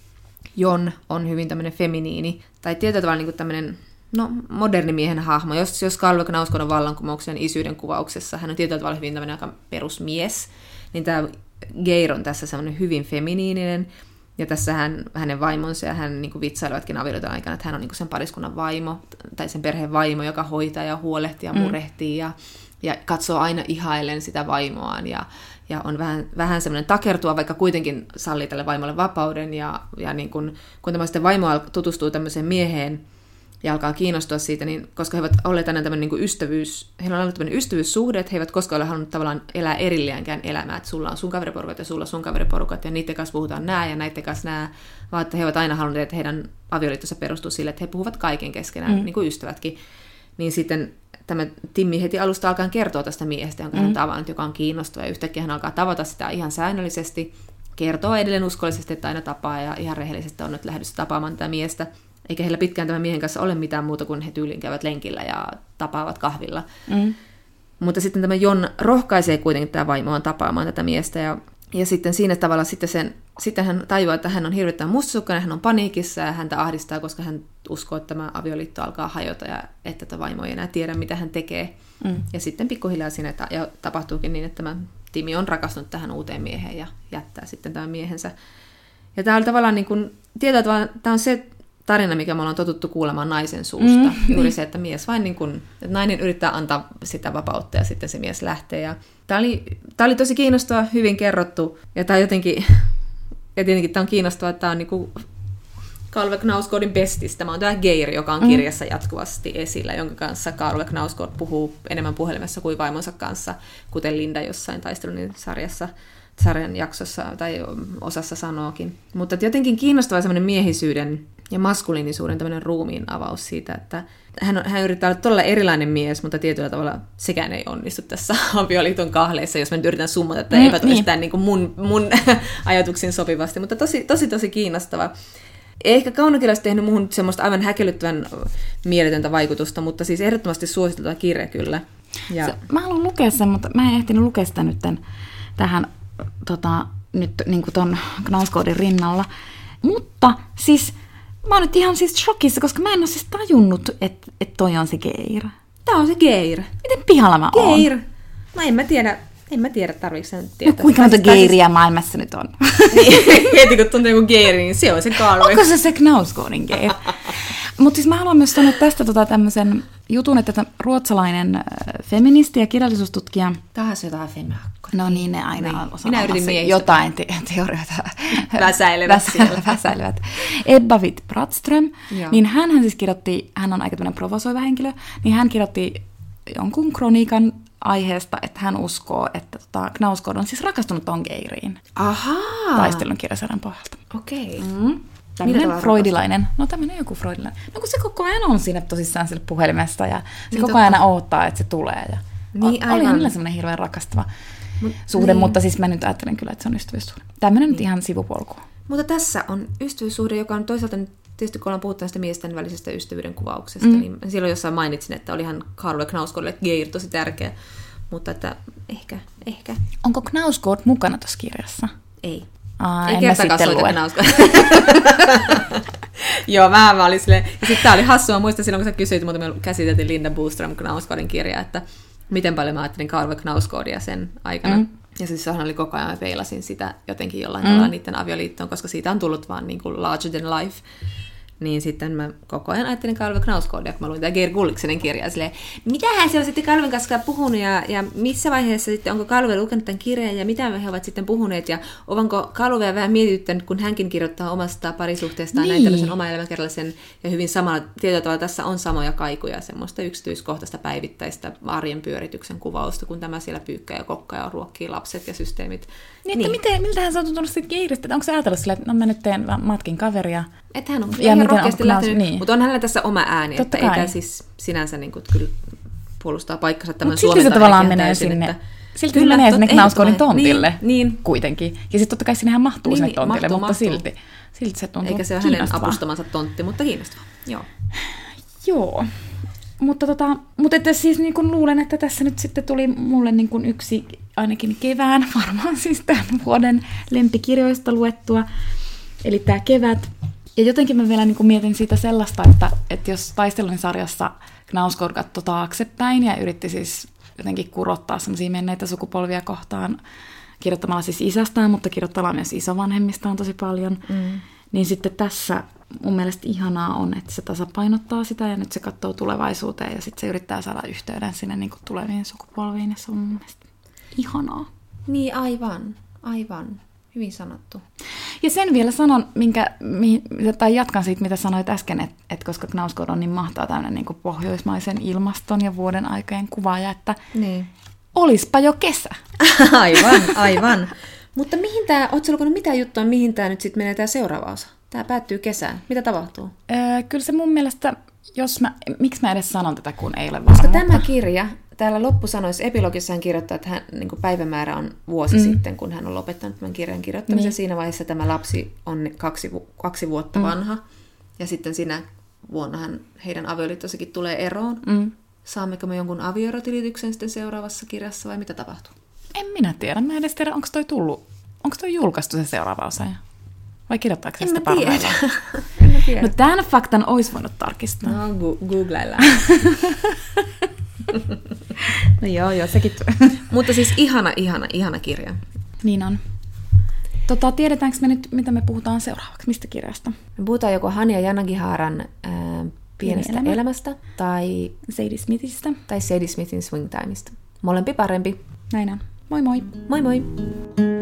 Jon on hyvin tämmöinen feminiini, tai tietyllä tavalla niinku tämmöinen moderni miehen hahmo. Jos Karl Knausgård vallankumouksen isyyden kuvauksessa, hän on tietyllä tavalla hyvin tämmöinen aika perusmies, niin tämä Geir on tässä semmoinen hyvin feminiininen, ja tässä hänen vaimonsa ja hän niin vitsailevatkin avioliiton aikana, että hän on niin sen pariskunnan vaimo, tai sen perheen vaimo, joka hoitaa ja huolehtii ja murehtii, ja katsoo aina ihaillen sitä vaimoaan, ja on vähän semmoinen takertua, vaikka kuitenkin sallii tälle vaimolle vapauden, ja niin kun tämä sitten vaimo tutustuu tämmöiseen mieheen, ja alkaa kiinnostua siitä, niin koska he ovat olleet aina tämmöinen niin heillä on ollut tämmöinen ystävyyssuhde, että he eivät koskaan ole halunnut tavallaan elää erilläänkään elämää, että sulla on sun kaveriporukat ja sulla on sun kaveriporukat, ja niiden kanssa puhutaan nää ja näiden kanssa nää, vaan että he ovat aina halunneet, että heidän avioliittonsa perustuu sille, että he puhuvat kaiken keskenään, niin kuin ystävätkin. Niin sitten tämä Timmi heti alusta alkaa kertoa tästä miehestä, jonka hän on tavannut, joka on kiinnostava, ja yhtäkkiä hän alkaa tavata sitä ihan säännöllisesti, kertoo edelleen uskollisesti, että aina tapaa, ja ihan rehellisesti on nyt lähdössä tapaamaan tätä miestä. Eikä heillä pitkään tämän miehen kanssa ole mitään muuta kuin he tyyliin käyvät lenkillä ja tapaavat kahvilla. Mutta sitten tämä Jon rohkaisee kuitenkin tämä vaimoaan tapaamaan tätä miestä. Ja sitten siinä tavalla sitten hän tajuaa, että hän on hirvittävän mustasukkainen, hän on paniikissa ja häntä ahdistaa, koska hän uskoo, että tämä avioliitto alkaa hajota ja että tämä vaimo ei enää tiedä, mitä hän tekee. Ja sitten pikkuhiljaa siinä ja tapahtuukin niin, että tämä Timmy on rakastunut tähän uuteen mieheen ja jättää sitten tämän miehensä. Ja tämä on tavallaan niin kuin, tietyllä tavalla, tämä on se tarina, mikä me ollaan totuttu kuulemaan naisen suusta. Juuri se, että mies vain niin kuin, että nainen yrittää antaa sitä vapautta ja sitten se mies lähtee. Ja tämä oli tosi kiinnostava, hyvin kerrottu. Ja tämä jotenkin, ja tietenkin tämä on kiinnostavaa, että tämä on niin kuin Karl Knausgårdin bestis. Tämä on tämä Geir, joka on kirjassa jatkuvasti esillä, jonka kanssa Karl Knausgård puhuu enemmän puhelimessa kuin vaimonsa kanssa, kuten Linda jossain taistelun sarjan jaksossa tai osassa sanookin. Mutta jotenkin kiinnostava semmoinen miehisyyden ja maskuliinisuuden tämmöinen ruumiin avaus siitä, että hän yrittää olla todella erilainen mies, mutta tietyllä tavalla sekään ei onnistu tässä avioliiton kahleissa, jos mä nyt yritän summata, että eivät ole sitä niin kuin mun ajatuksiin sopivasti, mutta tosi kiinnostava. Ehkä Kaunokieli olisi tehnyt muuhun semmoista aivan häkellyttävän mieletöntä vaikutusta, mutta siis ehdottomasti suositeltava kirja kyllä. Ja mä haluan lukea sen, mutta mä en ehtinyt lukea sitä nyt tähän nyt niin kuin ton Knausgårdin rinnalla. Mutta siis mä oon nyt ihan siis shokissa, koska mä en ole siis tajunnut, että toi on se Geir. Tää on se Geir. Miten pihalla mä oon? Geir. No en mä tiedä, tarviiko sen tietää. No kuinka monta Geiriä maailmassa nyt on? Heti kun tuntee joku Geiri, niin se on se Karl. Onko se Knausgårdin Geir? Mutta siis mä haluan myös sanoa tästä tämmöisen jutun, että ruotsalainen feministi ja kirjallisuustutkija. Taas jotain feministiä. No niin, ne aina osaa jotain teorioita väsäilevät. Ebba Witt-Brattström, niin hän siis kirjoitti, hän on aika tämmöinen provosoiva henkilö, niin hän kirjoitti jonkun kroniikan aiheesta, että hän uskoo, että Knausgård on siis rakastunut ton Geiriin. Ahaa! Taistelun kirjasarjan pohjalta. Okei. Tämmöinen freudilainen. No tämmöinen joku freudilainen. No kun se koko ajan on siinä tosissaan sillä puhelimesta ja se koko ajan odottaa, että se tulee. Ja niin, oli hänellä semmoinen hirveän rakastava suhde, mutta siis mä nyt ajattelen kyllä, että se on ystävyyssuhde. Tämmöinen nyt ihan sivupolku. Mutta tässä on ystävyyssuhde, joka on toisaalta tietysti kun ollaan puhuttu näistä miesten välisestä ystävyyden kuvauksesta, niin silloin jossain mainitsin, että olihan Karl Knausgårdille Geir tosi tärkeä, mutta että ehkä. Onko Knausgård mukana tuossa kirjassa? Ei. Ei kertakaan soita Knauskodia. Joo, vähän mä olin silleen. Ja sitten tää oli hassua, muista silloin, kun sä kysyit, mutta me käsiteltiin Linda Boström Knauskodin kirja, että miten paljon mä ajattelin Karve Knauskodia sen aikana. Ja siis sehän oli koko ajan, mä peilasin sitä jotenkin jollain tavalla niiden avioliittoon, koska siitä on tullut vaan niin kuin larger than life. Niin sitten mä koko ajan ajattelin Karve Knauskodia, kun mä luin tämä Geir Gulliksenen kirjaa silleen, mitähän se on sitten Karven kanssa puhunut ja missä vaiheessa sitten, onko Karve lukenut tämän kirjan ja mitä he ovat sitten puhuneet ja onko Karvea vähän mietityttänyt, kun hänkin kirjoittaa omasta parisuhteestaan näin tällaisen oma elämänkerrallisen ja hyvin samalla, tietyllä tavalla tässä on samoja kaikuja, semmoista yksityiskohtaista päivittäistä arjen pyörityksen kuvausta, kun tämä siellä pyykkää ja kokkaa ja ruokkii lapset ja systeemit. Niin, että miltähän sä on tuntunut siitä Geiristä, onko sä ajatellut sillä, että mä nyt teen matkin kaveria? Että hän on ihan rohkeasti lähtenyt, niin. Mutta on hänellä tässä oma ääni, totta että kai. ei tämä siis sinänsä niin kuin, kyllä puolustaa paikkansa tämän Suomen. Mutta silti se tavallaan menee sinne, silti se menee sinne Knauskodin tontille niin. Kuitenkin. Ja sitten totta kai sinnehän mahtuu sinne tontille, mutta silti se tuntuu eikä se ole hänen apustamansa tontti, mutta kiinnostavaa. Joo. Mutta että siis niin kuin luulen, että tässä nyt sitten tuli mulle niin kuin yksi ainakin kevään, varmaan siis tämän vuoden lempikirjoista luettua, eli tämä Kevät. Ja jotenkin mä vielä niin kuin mietin siitä sellaista, että jos taistelun sarjassa Knausgård katsoi taaksepäin ja yritti siis jotenkin kurottaa semmoisia menneitä sukupolvia kohtaan, kirjoittamalla siis isästään, mutta kirjoittamalla myös isovanhemmistaan tosi paljon, niin sitten tässä mun mielestä ihanaa on, että se tasapainottaa sitä ja nyt se katsoo tulevaisuuteen ja sitten se yrittää saada yhteyden sinne niin kuin tuleviin sukupolviin ja se on mun mielestä ihanaa. Niin, aivan. Hyvin sanottu. Ja sen vielä sanon, tai jatkan siitä, mitä sanoit äsken, että koska Knausgård on niin mahtava tämmöinen niin kuin pohjoismaisen ilmaston ja vuoden aikojen kuvaaja, että niin. Olispa jo kesä. Aivan. Mutta mihin tämä, ootko lukenut mitään juttua, mihin tämä nyt sitten menee tämä seuraava osa? Tämä päättyy kesään. Mitä tapahtuu? Kyllä se mun mielestä, miksi mä edes sanon tätä, kun ei ole varma. Koska tämä kirja, täällä loppusanoissa epilogissa hän kirjoittaa, että hän, niin kuin päivämäärä on vuosi sitten, kun hän on lopettanut tämän kirjan kirjoittamisen. Niin. Siinä vaiheessa tämä lapsi on 2 vuotta vanha. Ja sitten siinä vuonna heidän avioliittosakin tulee eroon. Saammeko me jonkun avioerotilityksen sitten seuraavassa kirjassa vai mitä tapahtuu? En minä tiedä. Mä en edes tiedä, onko toi julkaistu se seuraava osa? Vai kirjoittaako se sitä parhaillaan? En mä tiedä. No tämän faktan olisi voinut tarkistaa. No, googlaillaan. No joo, sekin. Mutta siis ihana kirja. Niin on. Tiedetäänkö me nyt, mitä me puhutaan seuraavaksi? Mistä kirjasta? Me puhutaan joko Hania Yanagihaaran Pienestä elämästä tai Sadie Smithistä. Tai Sadie Smithin Swing Timeista. Molempi parempi. Näin on. Moi moi! Moi moi!